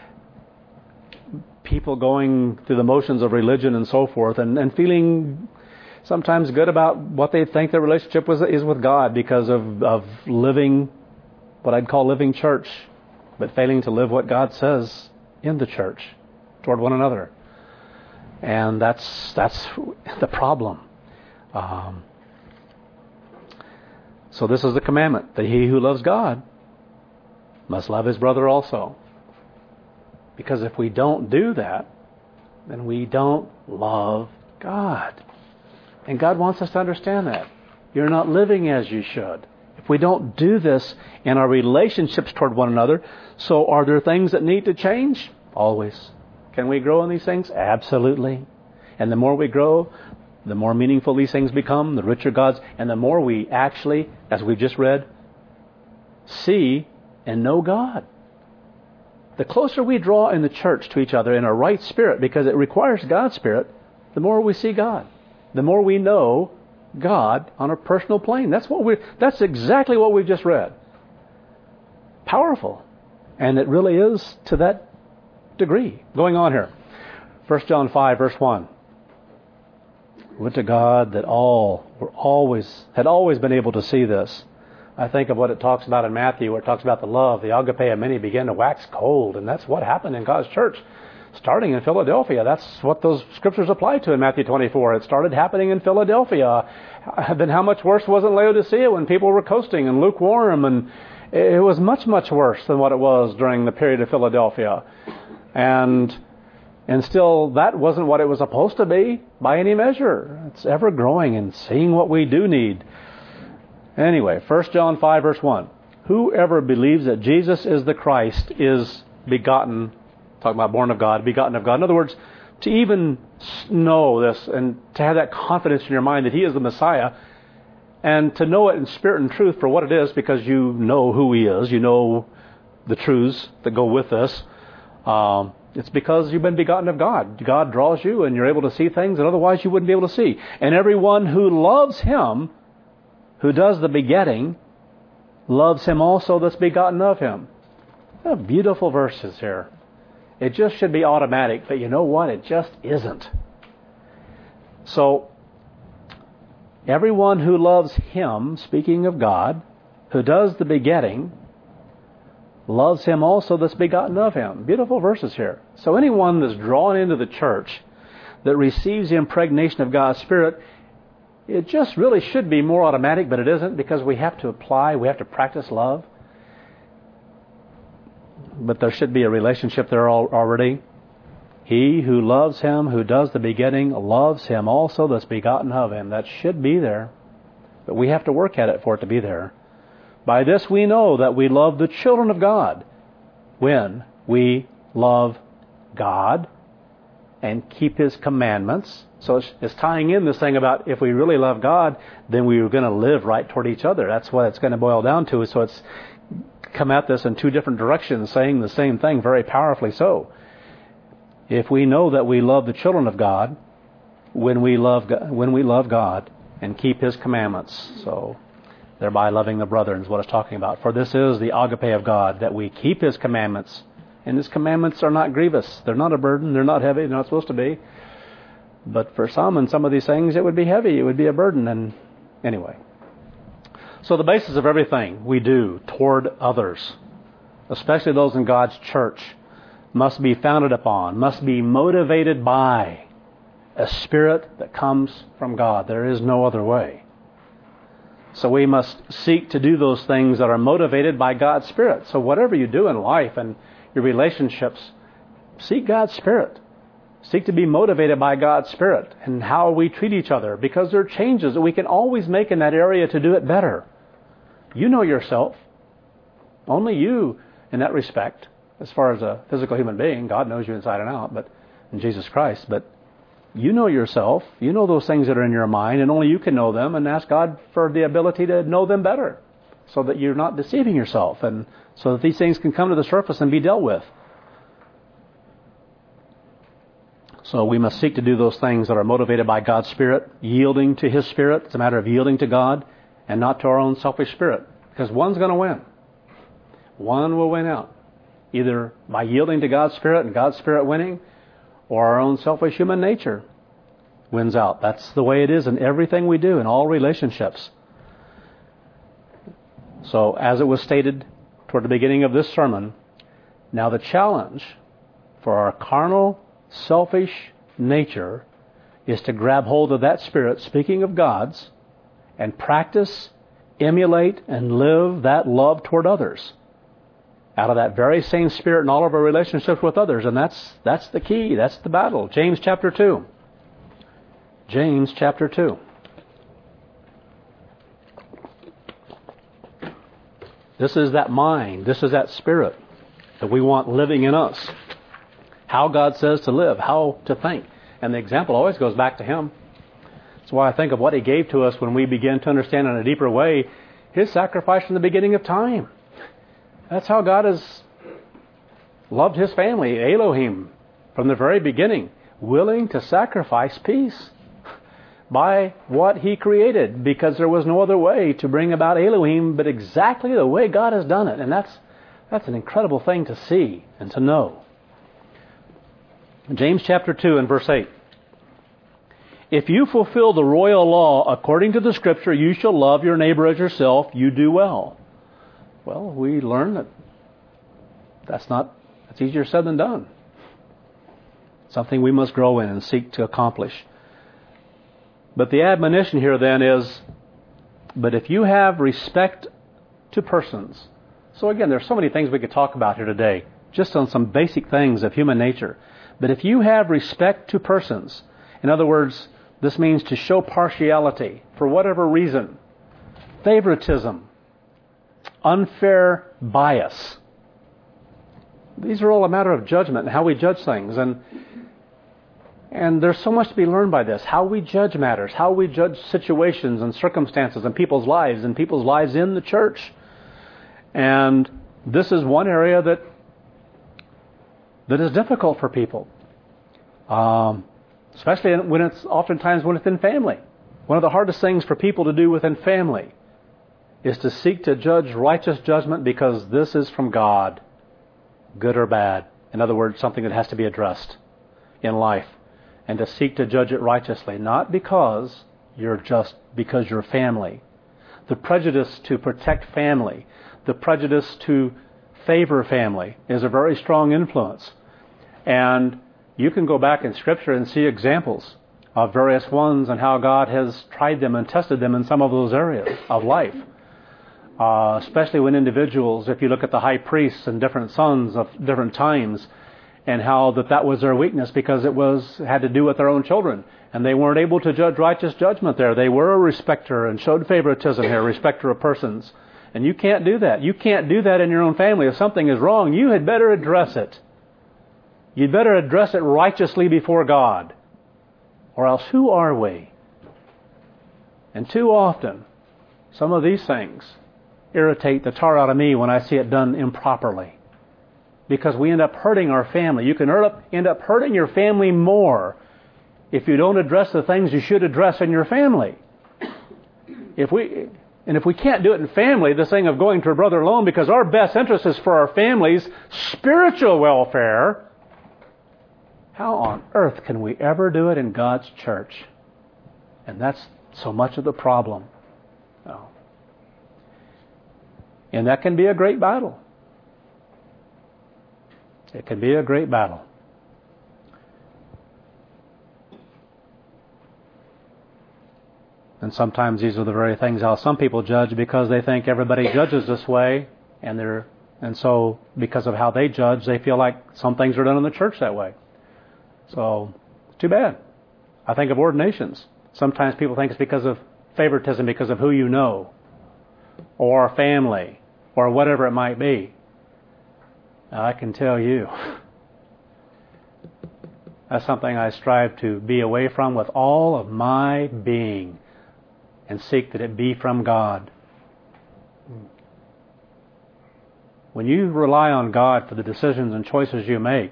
Speaker 1: people going through the motions of religion and so forth, and feeling sometimes good about what they think their relationship is with God because of living what I'd call living church, but failing to live what God says in the church toward one another. And that's the problem. So this is the commandment, that he who loves God must love his brother also. Because if we don't do that, then we don't love God. And God wants us to understand that. You're not living as you should. If we don't do this in our relationships toward one another, so are there things that need to change? Always. Can we grow in these things? Absolutely. And the more we grow, the more meaningful these things become, the richer God's, and the more we actually, as we've just read, see and know God. The closer we draw in the church to each other in a right spirit, because it requires God's spirit, the more we see God. The more we know God on a personal plane. That's exactly what we've just read. Powerful. And it really is to that degree. Going on here. 1 John 5, verse 1. Would to God that all had always been able to see this. I think of what it talks about in Matthew, where it talks about the love, the agape of many began to wax cold. And that's what happened in God's church, starting in Philadelphia. That's what those scriptures apply to in Matthew 24. It started happening in Philadelphia. Then how much worse was it in Laodicea when people were coasting and lukewarm? And it was much, much worse than what it was during the period of Philadelphia. And still, that wasn't what it was supposed to be by any measure. It's ever growing and seeing what we do need. Anyway, 1 John 5, verse 1. Whoever believes that Jesus is the Christ is begotten, talking about born of God, begotten of God. In other words, to even know this and to have that confidence in your mind that he is the Messiah, and to know it in spirit and truth for what it is, because you know who he is, you know the truths that go with this. It's because you've been begotten of God. God draws you and you're able to see things that otherwise you wouldn't be able to see. And everyone who loves him, who does the begetting, loves him also that's begotten of him. Beautiful verses here. It just should be automatic, but you know what? It just isn't. So, everyone who loves him, speaking of God, who does the begetting, loves him also that's begotten of him. Beautiful verses here. So anyone that's drawn into the church that receives the impregnation of God's Spirit, it just really should be more automatic, but it isn't, because we have to apply, we have to practice love. But there should be a relationship there already. He who loves him, who does the begetting, loves him also that's begotten of him. That should be there. But we have to work at it for it to be there. By this we know that we love the children of God, when we love God and keep his commandments. So it's tying in this thing about if we really love God, then we're going to live right toward each other. That's what it's going to boil down to. So it's come at this in two different directions, saying the same thing very powerfully so. If we know that we love the children of God, when we love God and keep His commandments. So, thereby loving the brethren is what it's talking about. For this is the agape of God, that we keep His commandments. And His commandments are not grievous. They're not a burden. They're not heavy. They're not supposed to be. But for some, and some of these things, it would be heavy. It would be a burden. And anyway. So the basis of everything we do toward others, especially those in God's church, must be founded upon, must be motivated by a spirit that comes from God. There is no other way. So we must seek to do those things that are motivated by God's Spirit. So whatever you do in life and your relationships, seek God's Spirit. Seek to be motivated by God's Spirit and how we treat each other, because there are changes that we can always make in that area to do it better. You know yourself. Only you in that respect, as far as a physical human being. God knows you inside and out, but in Jesus Christ. But you know yourself. You know those things that are in your mind, and only you can know them, and ask God for the ability to know them better so that you're not deceiving yourself, and so that these things can come to the surface and be dealt with. So we must seek to do those things that are motivated by God's Spirit, yielding to His Spirit. It's a matter of yielding to God and not to our own selfish spirit, because one's going to win. One will win out, either by yielding to God's Spirit and God's Spirit winning, or our own selfish human nature wins out. That's the way it is in everything we do, in all relationships. So, as it was stated toward the beginning of this sermon, now the challenge for our carnal, selfish nature is to grab hold of that Spirit, speaking of God's, and practice, emulate, and live that love toward others out of that very same Spirit in all of our relationships with others. And that's the key. That's the battle. James chapter 2. James chapter 2. This is that mind. This is that Spirit that we want living in us. How God says to live, how to think. And the example always goes back to Him. That's why I think of what He gave to us when we begin to understand in a deeper way His sacrifice from the beginning of time. That's how God has loved His family, Elohim, from the very beginning, willing to sacrifice peace by what He created, because there was no other way to bring about Elohim but exactly the way God has done it. And that's an incredible thing to see and to know. James chapter 2 and verse 8. If you fulfill the royal law according to the Scripture, you shall love your neighbor as yourself, you do well. Well, we learn that that's easier said than done. Something we must grow in and seek to accomplish. But the admonition here then is, but if you have respect to persons. So again, there's so many things we could talk about here today, just on some basic things of human nature. But if you have respect to persons, in other words, this means to show partiality for whatever reason, favoritism, unfair bias. These are all a matter of judgment and how we judge things. And there's so much to be learned by this. How we judge matters, how we judge situations and circumstances and people's lives in the church. And this is one area that is difficult for people. Especially when it's in family. One of the hardest things for people to do within family is to seek to judge righteous judgment, because this is from God, good or bad. In other words, something that has to be addressed in life. And to seek to judge it righteously, not because you're family. The prejudice to protect family, the prejudice to favor family is a very strong influence. And you can go back in Scripture and see examples of various ones and how God has tried them and tested them in some of those areas of life. Especially when individuals, if you look at the high priests and different sons of different times, and how that was their weakness, because it had to do with their own children. And they weren't able to judge righteous judgment there. They were a respecter and showed favoritism here, respecter of persons. And you can't do that. You can't do that in your own family. If something is wrong, you had better address it. You'd better address it righteously before God. Or else who are we? And too often, some of these things irritate the tar out of me when I see it done improperly. Because we end up hurting our family. You can end up hurting your family more if you don't address the things you should address in your family. If we can't do it in family, this thing of going to a brother alone because our best interest is for our family's spiritual welfare, how on earth can we ever do it in God's church? And that's so much of the problem. Oh. And that can be a great battle. It can be a great battle. And sometimes these are the very things how some people judge because they think everybody judges this way, and so because of how they judge, they feel like some things are done in the church that way. So, it's too bad. I think of ordinations. Sometimes people think it's because of favoritism, because of who you know, or family, or whatever it might be. Now, I can tell you, that's something I strive to be away from with all of my being, and seek that it be from God. When you rely on God for the decisions and choices you make,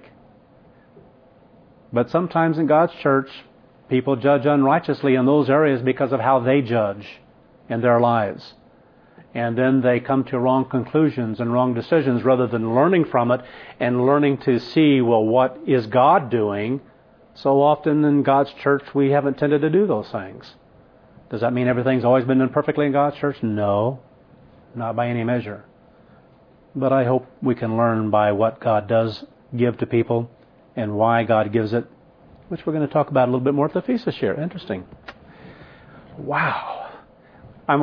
Speaker 1: but sometimes in God's church, people judge unrighteously in those areas because of how they judge in their lives. And then they come to wrong conclusions and wrong decisions rather than learning from it and learning to see, well, what is God doing? So often in God's church, we haven't tended to do those things. Does that mean everything's always been done perfectly in God's church? No, not by any measure. But I hope we can learn by what God does give to people and why God gives it, which we're going to talk about a little bit more at the feast this year. Interesting. Wow. I'm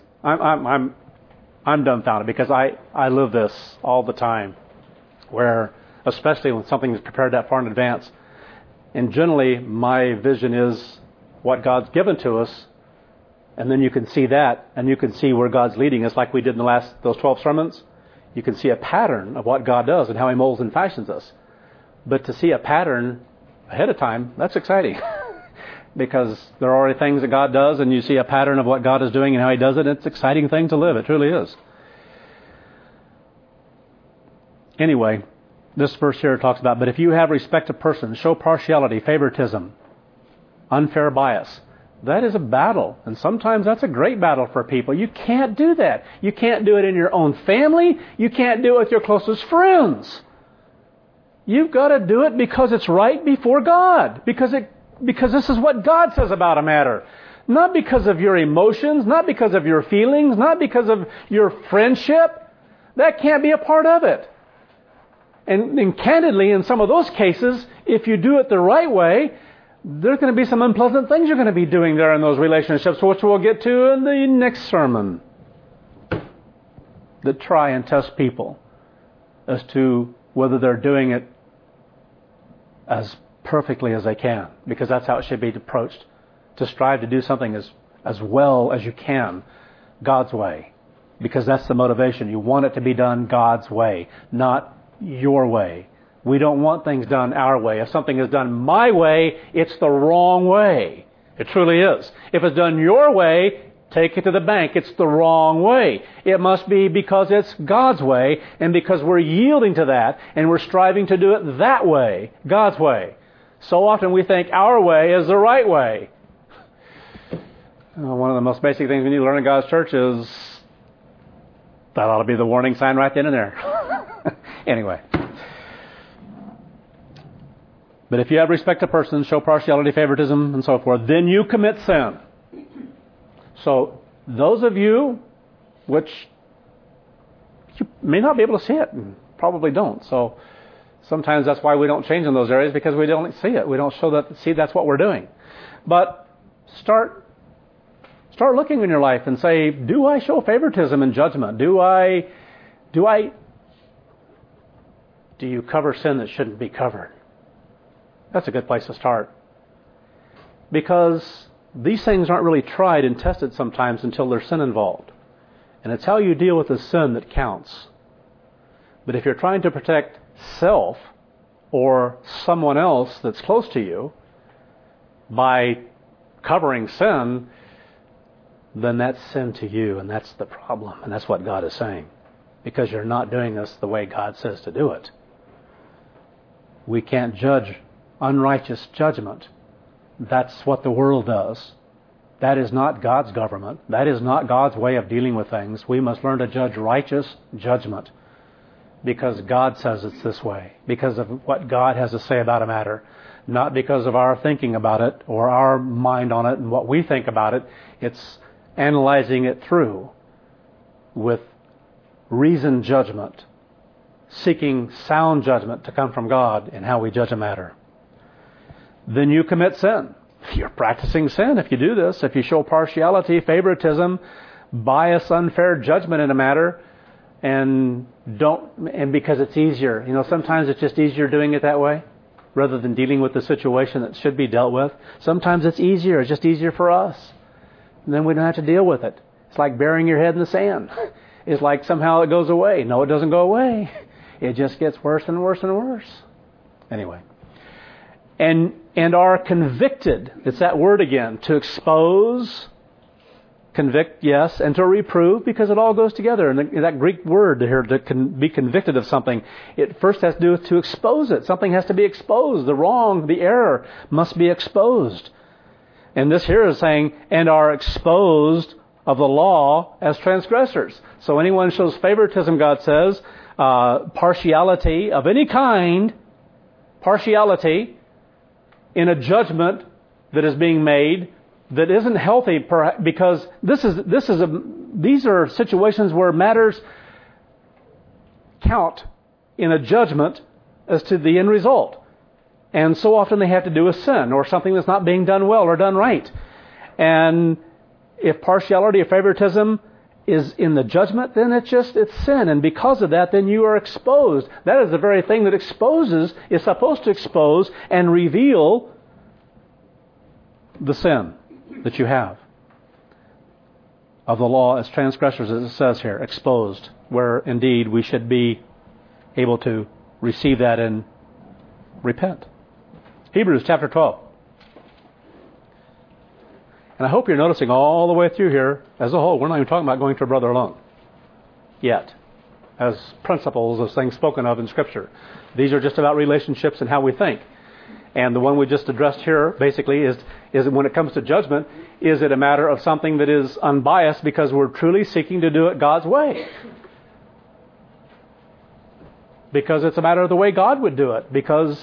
Speaker 1: dumbfounded because I live this all the time, where especially when something is prepared that far in advance. And generally, my vision is what God's given to us. And then you can see that, and you can see where God's leading us, like we did in those 12 sermons. You can see a pattern of what God does and how He molds and fashions us. But to see a pattern ahead of time, that's exciting. Because there are already things that God does, and you see a pattern of what God is doing and how He does it. It's an exciting thing to live. It truly is. Anyway, this verse here talks about, but if you have respect to persons, show partiality, favoritism, unfair bias. That is a battle, and sometimes that's a great battle for people. You can't do that. You can't do it in your own family. You can't do it with your closest friends. You've got to do it because it's right before God, because this is what God says about a matter. Not because of your emotions, not because of your feelings, not because of your friendship. That can't be a part of it. And candidly, in some of those cases, if you do it the right way, there's going to be some unpleasant things you're going to be doing there in those relationships, which we'll get to in the next sermon, that try and test people as to whether they're doing it as perfectly as they can, because that's how it should be approached, to strive to do something as well as you can, God's way, because that's the motivation. You want it to be done God's way, not your way. We don't want things done our way. If something is done my way, it's the wrong way. It truly is. If it's done your way, take it to the bank. It's the wrong way. It must be because it's God's way, and because we're yielding to that, and we're striving to do it that way, God's way. So often we think our way is the right way. One of the most basic things we need to learn in God's church is that ought to be the warning sign right then and there. Anyway. But if you have respect to persons, show partiality, favoritism, and so forth, then you commit sin. So those of you which you may not be able to see it, and probably don't. So sometimes that's why we don't change in those areas, because we don't see it. We don't see that's what we're doing. But start looking in your life and say, do I show favoritism and judgment? Do you cover sin that shouldn't be covered? That's a good place to start. Because these things aren't really tried and tested sometimes until there's sin involved. And it's how you deal with the sin that counts. But if you're trying to protect self or someone else that's close to you by covering sin, then that's sin to you, and that's the problem. And that's what God is saying. Because you're not doing this the way God says to do it. We can't judge unrighteous judgment That's what the world does. That is not God's government. That is not God's way of dealing with things. We must learn to judge righteous judgment because God says it's this way, because of what God has to say about a matter, not because of our thinking about it or our mind on it and what we think about it. It's analyzing it through with reasoned judgment, seeking sound judgment to come from God in how we judge a matter. Then you commit sin. You're practicing sin if you do this. If you show partiality, favoritism, bias, unfair judgment in a matter, and because it's easier. Sometimes it's just easier doing it that way rather than dealing with the situation that should be dealt with. Sometimes it's easier. It's just easier for us. And then we don't have to deal with it. It's like burying your head in the sand. It's like somehow it goes away. No, it doesn't go away. It just gets worse and worse and worse. Anyway. And are convicted. It's that word again. To expose, convict, yes, and to reprove, because it all goes together. And that Greek word here, to be convicted of something, it first has to do with to expose it. Something has to be exposed. The wrong, the error must be exposed. And this here is saying, and are exposed of the law as transgressors. So anyone shows favoritism, God says, partiality of any kind, partiality in a judgment that is being made that isn't healthy, because these are situations where matters count in a judgment as to the end result. And so often they have to do with sin or something that's not being done well or done right. And if partiality or favoritism is in the judgment, then it's sin. And because of that, then you are exposed. That is the very thing that is supposed to expose and reveal the sin that you have of the law as transgressors, as it says here, exposed, where indeed we should be able to receive that and repent. Hebrews chapter 12. And I hope you're noticing all the way through here, as a whole, we're not even talking about going to a brother alone yet, as principles, as things spoken of in Scripture. These are just about relationships and how we think. And the one we just addressed here, basically, is when it comes to judgment, is it a matter of something that is unbiased because we're truly seeking to do it God's way? Because it's a matter of the way God would do it. Because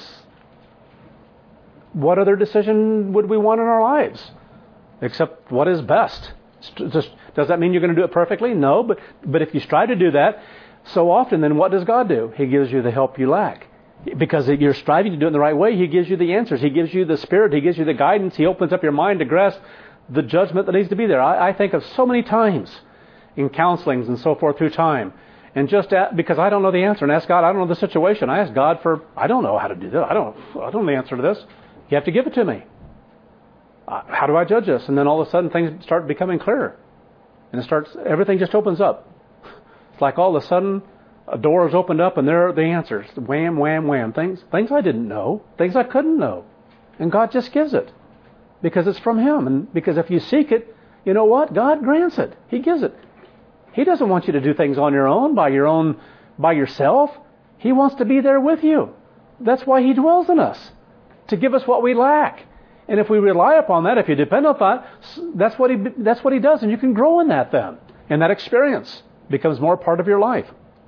Speaker 1: what other decision would we want in our lives? Except what is best. Does that mean you're going to do it perfectly? No, but if you strive to do that, so often, then what does God do? He gives you the help you lack. Because you're striving to do it in the right way, He gives you the answers. He gives you the Spirit. He gives you the guidance. He opens up your mind to grasp the judgment that needs to be there. I think of so many times in counselings and so forth through time. And just because I don't know the answer and ask God, I don't know the situation. I ask God I don't know how to do that. I don't know the answer to this. You have to give it to me. How do I judge this? And then all of a sudden things start becoming clearer. And everything just opens up. It's like all of a sudden a door is opened up and there are the answers. Wham, wham, wham. Things I didn't know. Things I couldn't know. And God just gives it. Because it's from Him. And because if you seek it, you know what? God grants it. He gives it. He doesn't want you to do things on your own, by yourself. He wants to be there with you. That's why He dwells in us. To give us what we lack. And if we rely upon that, if you depend on that, that's what He does. And you can grow in that then. And that experience becomes more part of your life.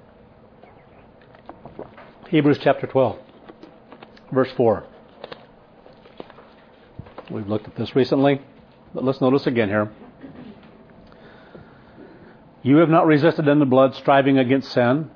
Speaker 1: Hebrews chapter 12, verse 4. We've looked at this recently, but let's notice again here. You have not resisted in the blood, striving against sin.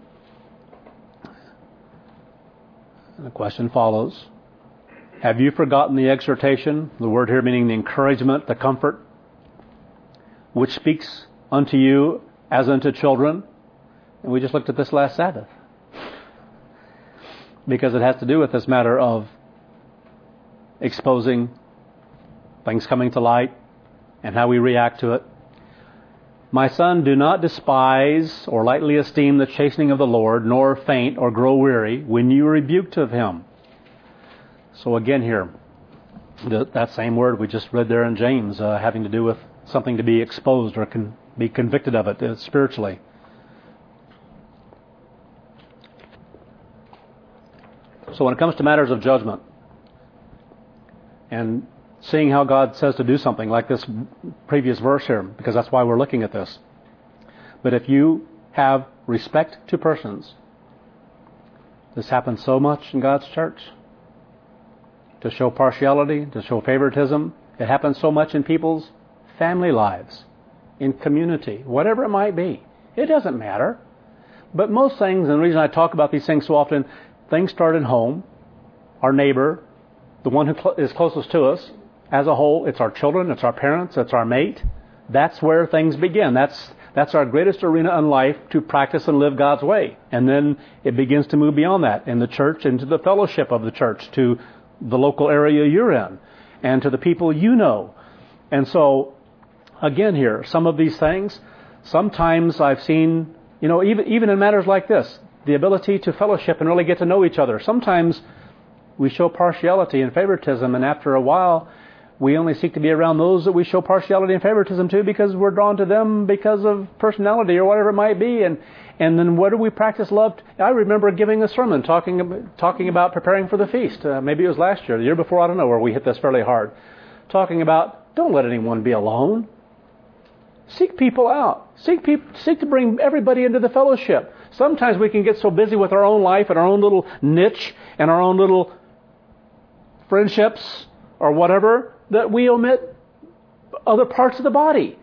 Speaker 1: And the question follows. Have you forgotten the exhortation, the word here meaning the encouragement, the comfort, which speaks unto you as unto children? And we just looked at this last Sabbath. Because it has to do with this matter of exposing things coming to light and how we react to it. My son, do not despise or lightly esteem the chastening of the Lord, nor faint or grow weary when you are rebuked of Him. So again here, that same word we just read there in James, having to do with something to be exposed or be convicted of it spiritually. So when it comes to matters of judgment, and seeing how God says to do something, like this previous verse here, because that's why we're looking at this. But if you have respect to persons, this happens so much in God's church. To show partiality, to show favoritism. It happens so much in people's family lives, in community, whatever it might be. It doesn't matter. But most things, and the reason I talk about these things so often, things start at home, our neighbor, the one who is closest to us. As a whole, it's our children, it's our parents, it's our mate. That's where things begin. That's our greatest arena in life, to practice and live God's way. And then it begins to move beyond that, in the church, into the fellowship of the church, to the local area you're in, and to the people you know. And so, again here, some of these things, sometimes I've seen, even in matters like this, the ability to fellowship and really get to know each other. Sometimes we show partiality and favoritism, and after a while, we only seek to be around those that we show partiality and favoritism to because we're drawn to them because of personality or whatever it might be. And then what do we practice love? I remember giving a sermon talking about preparing for the feast. Maybe it was last year, the year before, I don't know, where we hit this fairly hard. Talking about, don't let anyone be alone. Seek people out. Seek to bring everybody into the fellowship. Sometimes we can get so busy with our own life and our own little niche and our own little friendships or whatever that we omit other parts of the body.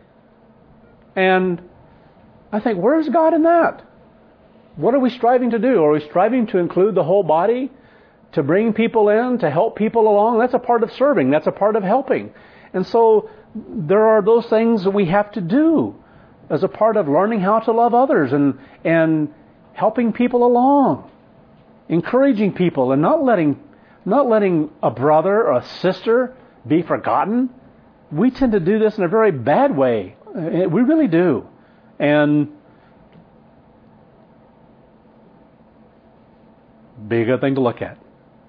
Speaker 1: And I think, where's God in that? What are we striving to do? Are we striving to include the whole body? To bring people in? To help people along? That's a part of serving. That's a part of helping. And so there are those things that we have to do as a part of learning how to love others and helping people along. Encouraging people and not letting a brother or a sister be forgotten. We tend to do this in a very bad way. We really do. And be a good thing to look at.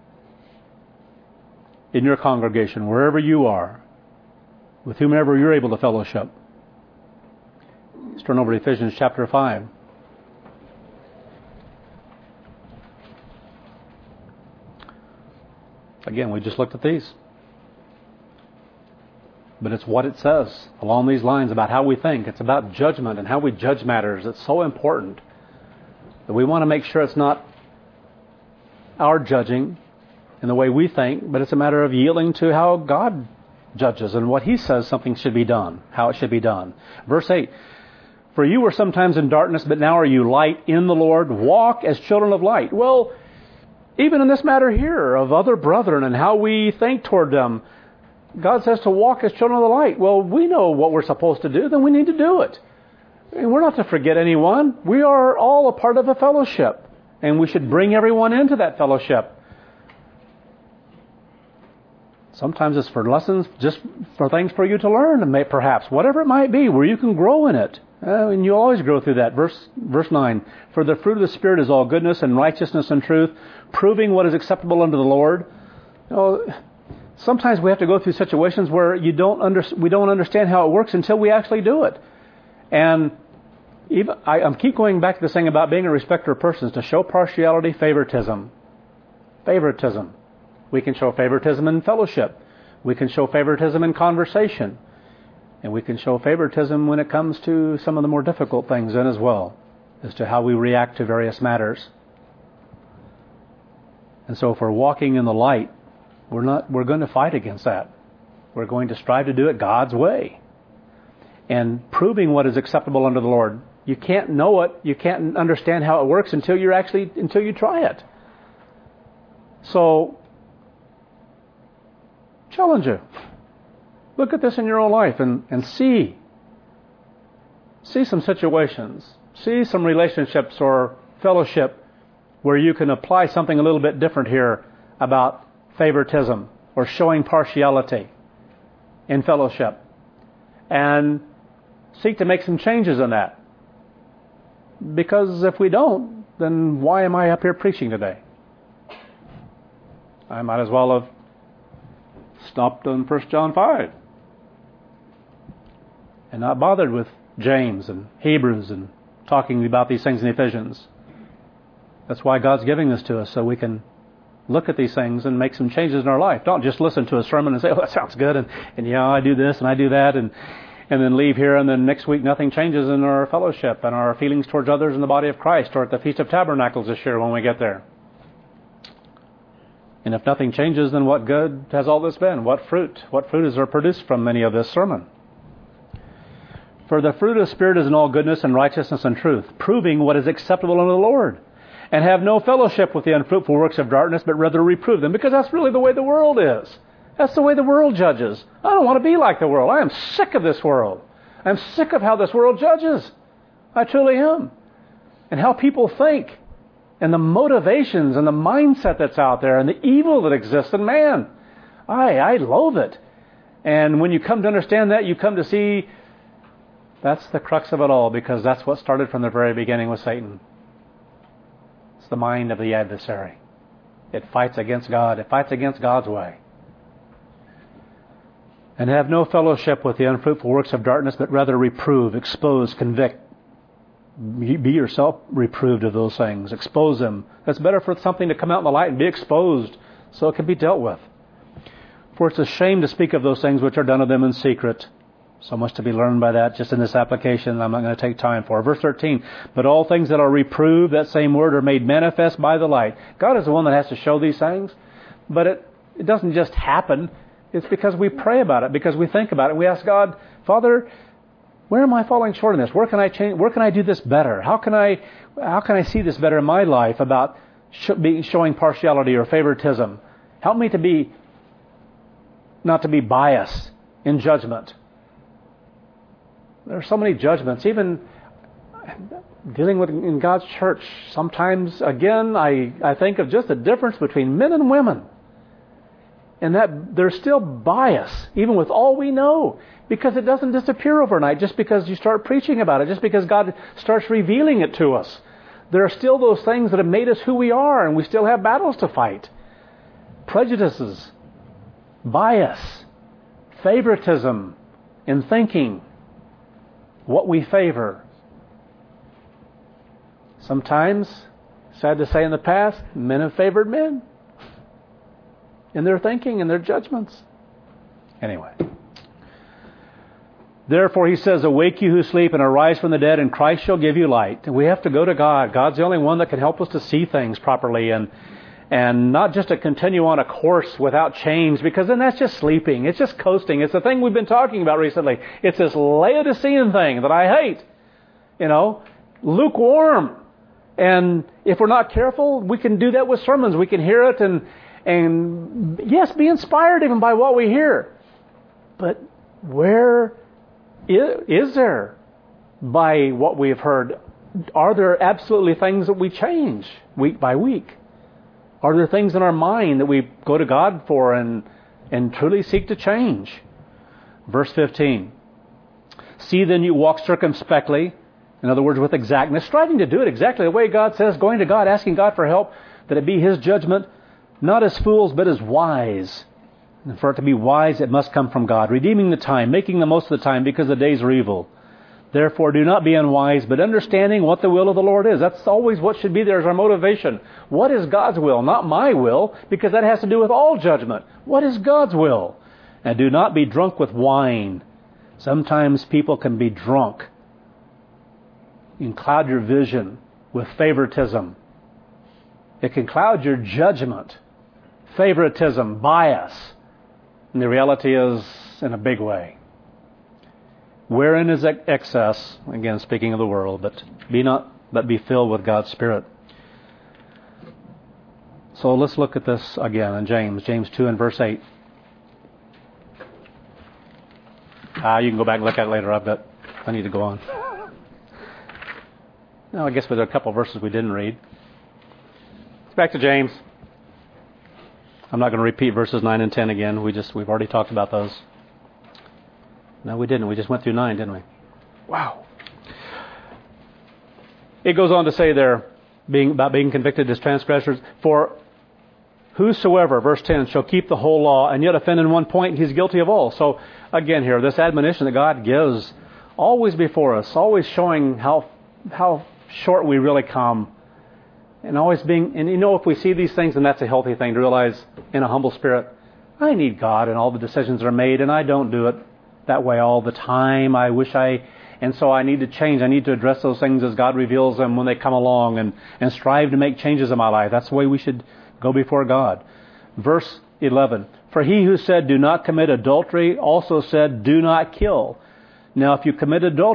Speaker 1: In your congregation, wherever you are, with whomever you're able to fellowship. Let's turn over to Ephesians chapter 5. Again, we just looked at these. But it's what it says along these lines about how we think. It's about judgment and how we judge matters. It's so important that we want to make sure it's not our judging in the way we think, but it's a matter of yielding to how God judges and what He says something should be done, how it should be done. Verse 8, for you were sometimes in darkness, but now are you light in the Lord. Walk as children of light. Well, even in this matter here of other brethren and how we think toward them, God says to walk as children of the light. Well, we know what we're supposed to do, then we need to do it. And we're not to forget anyone. We are all a part of a fellowship, and we should bring everyone into that fellowship. Sometimes it's for lessons, just for things for you to learn, and perhaps, whatever it might be, where you can grow in it. And you always grow through that. Verse 9, for the fruit of the Spirit is all goodness and righteousness and truth, proving what is acceptable unto the Lord. Sometimes we have to go through situations where we don't understand how it works until we actually do it. And I keep going back to this thing about being a respecter of persons, to show partiality, favoritism. Favoritism. We can show favoritism in fellowship. We can show favoritism in conversation. And we can show favoritism when it comes to some of the more difficult things in as well, as to how we react to various matters. And so if we're walking in the light, we're going to fight against that. We're going to strive to do it God's way. And proving what is acceptable unto the Lord. You can't know it, you can't understand how it works until you try it. So, challenge you. Look at this in your own life and see some situations, see some relationships or fellowship where you can apply something a little bit different here about favoritism or showing partiality in fellowship, and seek to make some changes in that. Because if we don't, then why am I up here preaching today? I might as well have stopped on 1 John 5 and not bothered with James and Hebrews and talking about these things in Ephesians. That's why God's giving this to us, so we can look at these things and make some changes in our life. Don't just listen to a sermon and say, oh, that sounds good, and yeah, I do this and I do that, and then leave here, and then next week nothing changes in our fellowship and our feelings towards others in the body of Christ, or at the Feast of Tabernacles this year when we get there. And if nothing changes, then what good has all this been? What fruit? What fruit is there produced from any of this sermon? For the fruit of the Spirit is in all goodness and righteousness and truth, proving what is acceptable unto the Lord. And have no fellowship with the unfruitful works of darkness, but rather reprove them. Because that's really the way the world is. That's the way the world judges. I don't want to be like the world. I am sick of this world. I'm sick of how this world judges. I truly am. And how people think. And the motivations and the mindset that's out there and the evil that exists in man. I loathe it. And when you come to understand that, you come to see that's the crux of it all, because that's what started from the very beginning with Satan. It's the mind of the adversary. It fights against God. It fights against God's way. And have no fellowship with the unfruitful works of darkness, but rather reprove, expose, convict. Be yourself reproved of those things. Expose them. That's better for something to come out in the light and be exposed so it can be dealt with. For it's a shame to speak of those things which are done of them in secret. So much to be learned by that just in this application I'm not going to take time for. Verse 13, but all things that are reproved, that same word, are made manifest by the light. God is the one that has to show these things, but it doesn't just happen. It's because we pray about it, because we think about it. We ask God, Father, where am I falling short in this? Where can I change? Where can I do this better? How can I see this better in my life about showing partiality or favoritism? Help me to not to be biased in judgment. There are so many judgments, even dealing with in God's church. Sometimes, again, I think of just the difference between men and women. And that there's still bias, even with all we know, because it doesn't disappear overnight just because you start preaching about it, just because God starts revealing it to us. There are still those things that have made us who we are, and we still have battles to fight. Prejudices, bias, favoritism in thinking, what we favor. Sometimes, sad to say in the past, men have favored men in their thinking and their judgments. Anyway. Therefore, he says, awake you who sleep and arise from the dead, and Christ shall give you light. And we have to go to God. God's the only one that can help us to see things properly and not just to continue on a course without change, because then that's just sleeping. It's just coasting. It's the thing we've been talking about recently. It's this Laodicean thing that I hate. Lukewarm. And if we're not careful, we can do that with sermons. We can hear it and yes, be inspired even by what we hear. But where is there, by what we've heard, are there absolutely things that we change week by week? Are there things in our mind that we go to God for and truly seek to change? Verse 15. See then you walk circumspectly, in other words, with exactness, striving to do it exactly the way God says, going to God, asking God for help, that it be His judgment, not as fools, but as wise. And for it to be wise, it must come from God, redeeming the time, making the most of the time, because the days are evil. Therefore, do not be unwise, but understanding what the will of the Lord is. That's always what should be there as our motivation. What is God's will? Not my will, because that has to do with all judgment. What is God's will? And do not be drunk with wine. Sometimes people can be drunk. You can cloud your vision with favoritism. It can cloud your judgment. Favoritism, bias. And the reality is, in a big way. Wherein is excess? Again, speaking of the world, but be filled with God's Spirit. So let's look at this again in James 2 and verse 8. You can go back and look at it later. I need to go on. Now, I guess there are a couple of verses we didn't read. Back to James. I'm not going to repeat verses 9 and 10 again. We've already talked about those. No, we didn't. We just went through 9, didn't we? Wow. It goes on to say there, about being convicted as transgressors, for whosoever, verse 10, shall keep the whole law and yet offend in one point, he's guilty of all. So again here, this admonition that God gives, always before us, always showing how short we really come And always being, and if we see these things, and that's a healthy thing to realize in a humble spirit, I need God and all the decisions are made, and I don't do it that way all the time. And so I need to change. I need to address those things as God reveals them when they come along and strive to make changes in my life. That's the way we should go before God. Verse 11, for he who said, do not commit adultery, also said, do not kill. Now, if you do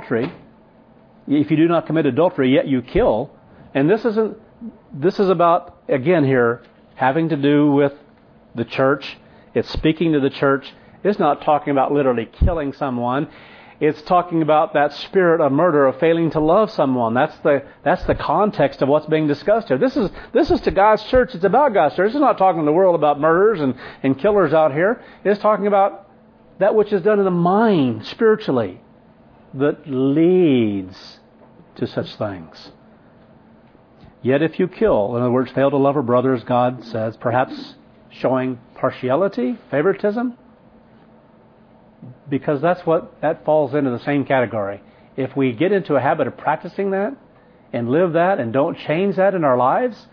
Speaker 1: not commit adultery, yet you kill, and this is about, again here, having to do with the church. It's speaking to the church. It's not talking about literally killing someone. It's talking about that spirit of murder, of failing to love someone. That's the context of what's being discussed here. This is to God's church. It's about God's church. It's not talking to the world about murderers and killers out here. It's talking about that which is done in the mind spiritually that leads to such things. Yet if you kill, in other words, fail to love a brother, as God says, perhaps showing partiality, favoritism, because that falls into the same category. If we get into a habit of practicing that and live that and don't change that in our lives,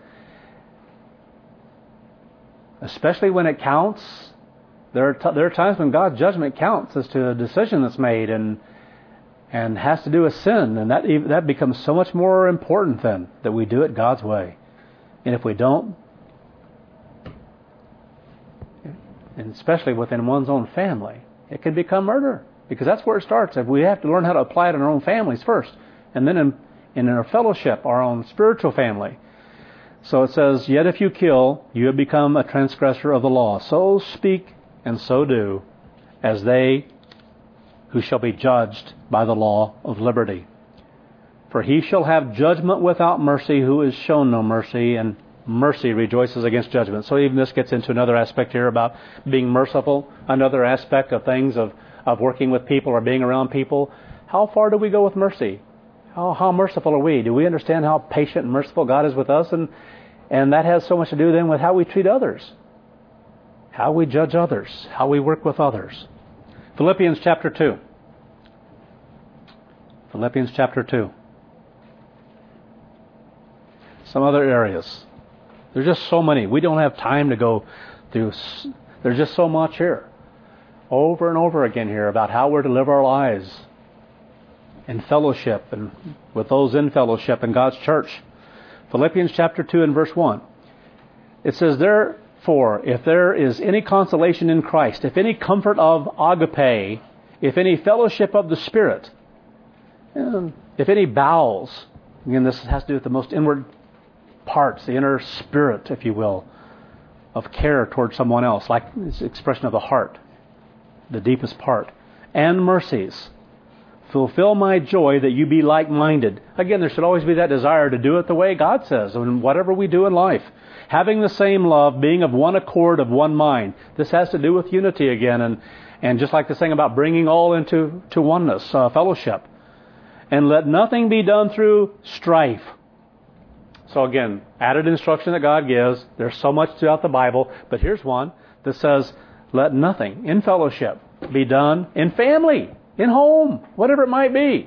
Speaker 1: especially when it counts, there are times when God's judgment counts as to a decision that's made and has to do with sin, and that becomes so much more important then that we do it God's way. And if we don't, and especially within one's own family, it can become murder, because that's where it starts. We have to learn how to apply it in our own families first, and then in our fellowship, our own spiritual family. So it says, yet if you kill, you have become a transgressor of the law. So speak and so do, as they who shall be judged by the law of liberty. For he shall have judgment without mercy who is shown no mercy, and mercy rejoices against judgment. So even this gets into another aspect here about being merciful, another aspect of things of working with people or being around people. How far do we go with mercy? How merciful are we? Do we understand how patient and merciful God is with us? And that has so much to do then with how we treat others, how we judge others, how we work with others. Philippians chapter 2. Philippians chapter 2. Some other areas. There's just so many. We don't have time to go through. There's just so much here. Over and over again here about how we're to live our lives in fellowship and with those in fellowship in God's church. Philippians chapter 2 and verse 1. It says, therefore, if there is any consolation in Christ, if any comfort of agape, if any fellowship of the Spirit, if any bowels, again, this has to do with the most inward parts, the inner spirit, if you will, of care towards someone else, like this expression of the heart, the deepest part, and mercies. Fulfill my joy that you be like-minded. Again, there should always be that desire to do it the way God says, and whatever we do in life. Having the same love, being of one accord, of one mind. This has to do with unity again, and just like this thing about bringing all into oneness, fellowship. And let nothing be done through strife. So again, added instruction that God gives. There's so much throughout the Bible, but here's one that says, let nothing in fellowship be done in family, in home, whatever it might be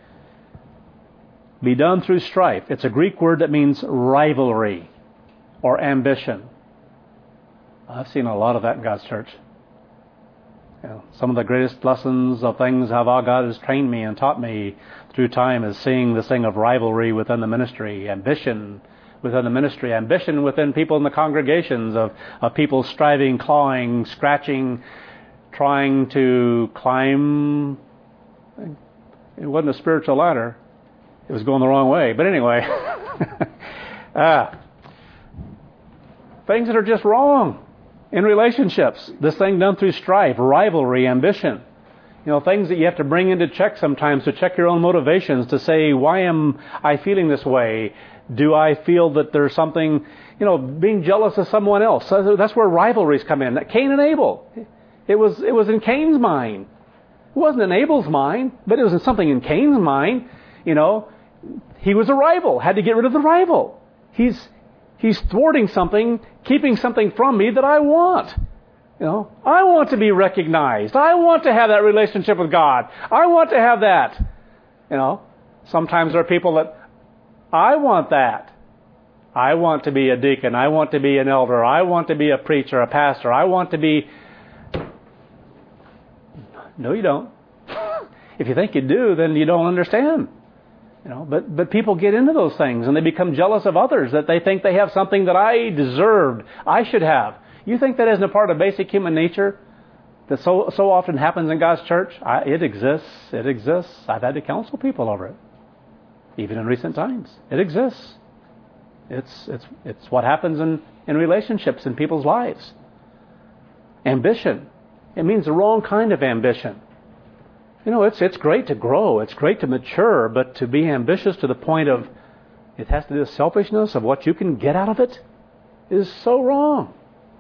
Speaker 1: done through strife. It's a Greek word that means rivalry or ambition. I've seen a lot of that in God's church. Some of the greatest lessons of things how God has trained me and taught me through time is seeing this thing of rivalry within the ministry, ambition within the ministry, ambition within people in the congregations, of people striving, clawing, scratching, trying to climb. It wasn't a spiritual ladder. It was going the wrong way. But anyway, things that are just wrong in relationships. This thing done through strife, rivalry, ambition. Things that you have to bring into check sometimes to check your own motivations, to say, why am I feeling this way? Do I feel that there's something, being jealous of someone else? So that's where rivalries come in. Cain and Abel. It was in Cain's mind. It wasn't in Abel's mind, but it was in something in Cain's mind. He was a rival, had to get rid of the rival. He's thwarting something, keeping something from me that I want. I want to be recognized. I want to have that relationship with God. I want to have that. Sometimes there are people that, I want that. I want to be a deacon. I want to be an elder. I want to be a preacher, a pastor. I want to be... No, you don't. If you think you do, then you don't understand. But people get into those things and they become jealous of others, that they think they have something that I deserved, I should have. You think that isn't a part of basic human nature that so often happens in God's church? It exists. It exists. I've had to counsel people over it, even in recent times. It exists. It's what happens in relationships in people's lives. Ambition. It means the wrong kind of ambition. It's great to grow. It's great to mature, but to be ambitious to the point of it has to do with selfishness of what you can get out of it is so wrong.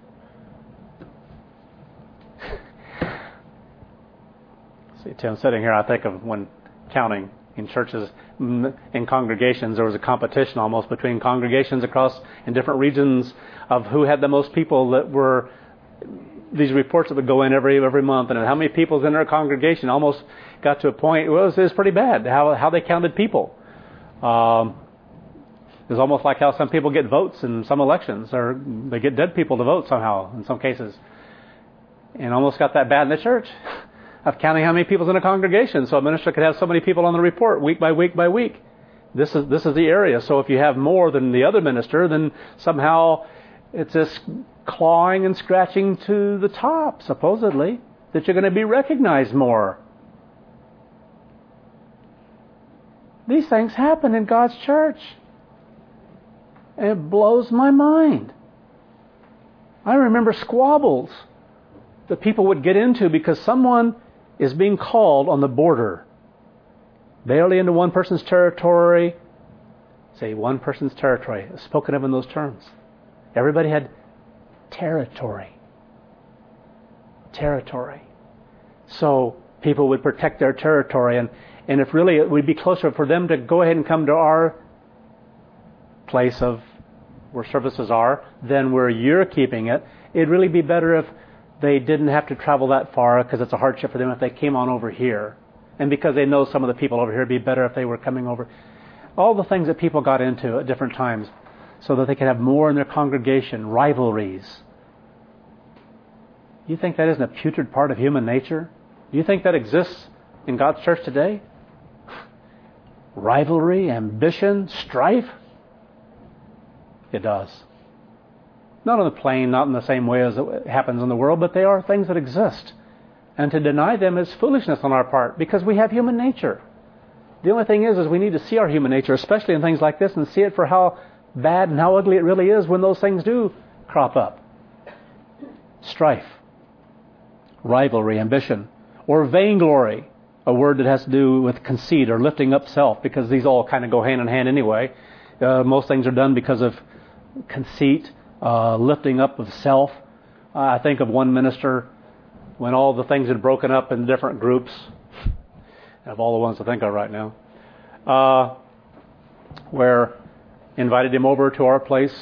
Speaker 1: See, Tim, sitting here, I think of when counting in churches, in congregations, there was a competition almost between congregations across in different regions of who had the most people that were... These reports that would go in every month, and how many people's in their congregation almost got to a point, it was pretty bad, how they counted people. It was almost like how some people get votes in some elections, or they get dead people to vote somehow in some cases. And almost got that bad in the church of counting how many people's in a congregation, so a minister could have so many people on the report week by week by week. This is the area. So if you have more than the other minister, then somehow it's this clawing and scratching to the top, supposedly, that you're going to be recognized more. These things happen in God's church. And it blows my mind. I remember squabbles that people would get into because someone is being called on the border, barely into one person's territory. Say one person's territory, spoken of in those terms. Everybody had territory. So people would protect their territory, and if really it would be closer for them to go ahead and come to our place of where services are than where you're keeping it, it'd really be better if they didn't have to travel that far, because it's a hardship for them if they came on over here. And because they know some of the people over here, it'd be better if they were coming over. All the things that people got into at different times, so that they could have more in their congregation, rivalries. You think that isn't a putrid part of human nature? Do you think that exists in God's church today? Rivalry, ambition, strife? It does. Not on the plane, not in the same way as it happens in the world, but they are things that exist. And to deny them is foolishness on our part, because we have human nature. The only thing is we need to see our human nature, especially in things like this, and see it for how bad and how ugly it really is when those things do crop up. Strife, rivalry, ambition, or vainglory, a word that has to do with conceit or lifting up self, because these all kind of go hand in hand anyway. Most things are done because of conceit, lifting up of self. I think of one minister when all the things had broken up in different groups, of all the ones I think of right now, where invited him over to our place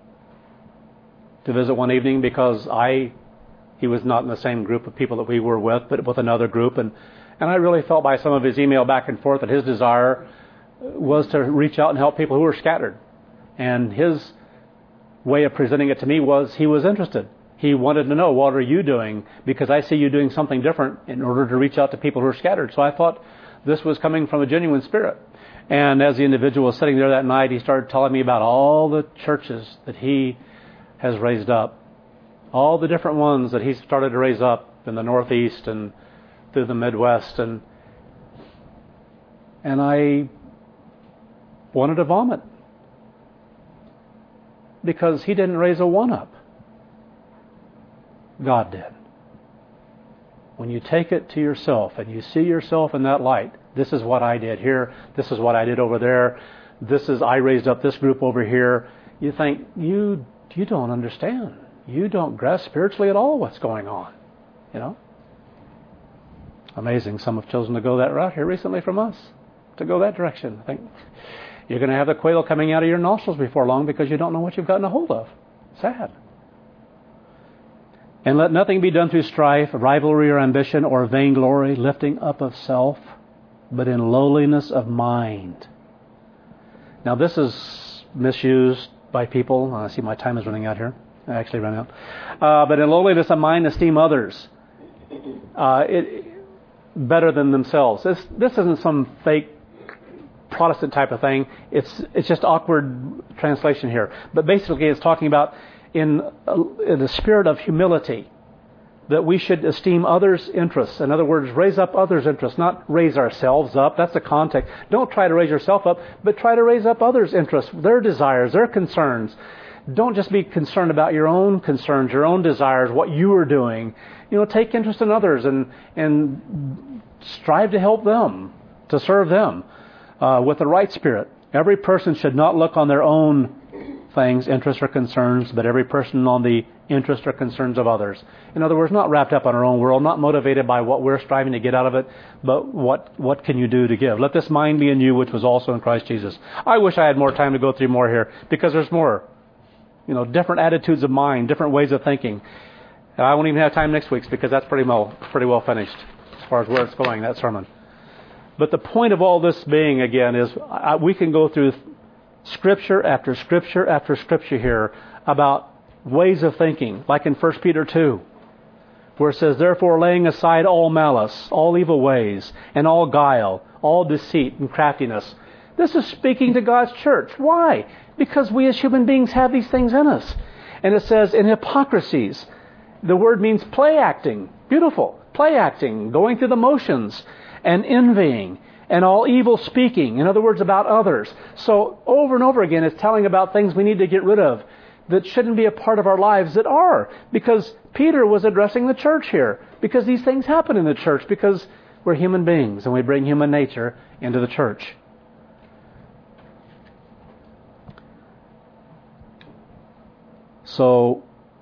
Speaker 1: to visit one evening because he was not in the same group of people that we were with, but with another group. And I really felt by some of his email back and forth that his desire was to reach out and help people who were scattered. And his way of presenting it to me was he was interested. He wanted to know, what are you doing? Because I see you doing something different in order to reach out to people who are scattered. So I thought this was coming from a genuine spirit. And as the individual was sitting there that night, he started telling me about all the churches that he has raised up. All the different ones that he's started to raise up in the Northeast and through the Midwest. And I wanted to vomit. Because he didn't raise a one up. God did. When you take it to yourself and you see yourself in that light, this is what I did here, this is what I did over there, I raised up this group over here, you think, you don't understand. You don't grasp spiritually at all what's going on. Amazing. Some have chosen to go that route here recently from us, to go that direction. I think you're going to have the quail coming out of your nostrils before long because you don't know what you've gotten a hold of. Sad. And let nothing be done through strife, rivalry, or ambition, or vainglory, lifting up of self, but in lowliness of mind. Now this is misused by people. I see my time is running out here. I actually ran out. But in lowliness of mind, esteem others better than themselves. This isn't some fake Protestant type of thing. It's just awkward translation here. But basically it's talking about in the spirit of humility, that we should esteem others' interests. In other words, raise up others' interests, not raise ourselves up. That's the context. Don't try to raise yourself up, but try to raise up others' interests, their desires, their concerns. Don't just be concerned about your own concerns, your own desires, what you are doing. Take interest in others and strive to help them, to serve them with the right spirit. Every person should not look on their own things, interests or concerns, but every person on the interests or concerns of others. In other words, not wrapped up in our own world, not motivated by what we're striving to get out of it, but what can you do to give? Let this mind be in you, which was also in Christ Jesus. I wish I had more time to go through more here, because there's more. Different attitudes of mind, different ways of thinking. And I won't even have time next week, because that's pretty well finished as far as where it's going, that sermon. But the point of all this being, again, is we can go through Scripture after Scripture after Scripture here about ways of thinking, like in 1 Peter 2, where it says, therefore laying aside all malice, all evil ways, and all guile, all deceit and craftiness. This is speaking to God's church. Why? Because we as human beings have these things in us. And it says, in hypocrisies, the word means play acting. Beautiful. Play acting, going through the motions, and envying, and all evil speaking. In other words, about others. So over and over again, it's telling about things we need to get rid of that shouldn't be a part of our lives that are. Because Peter was addressing the church here. Because these things happen in the church. Because we're human beings and we bring human nature into the church. So,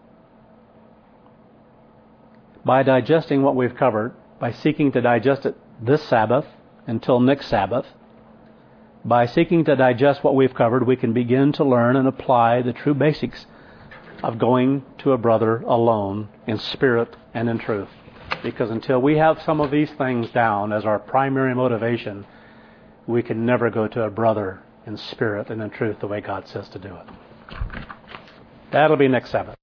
Speaker 1: by digesting what we've covered, by seeking to digest it this Sabbath until next Sabbath, by seeking to digest what we've covered, we can begin to learn and apply the true basics of going to a brother alone in spirit and in truth. Because until we have some of these things down as our primary motivation, we can never go to a brother in spirit and in truth the way God says to do it. That'll be next Sabbath.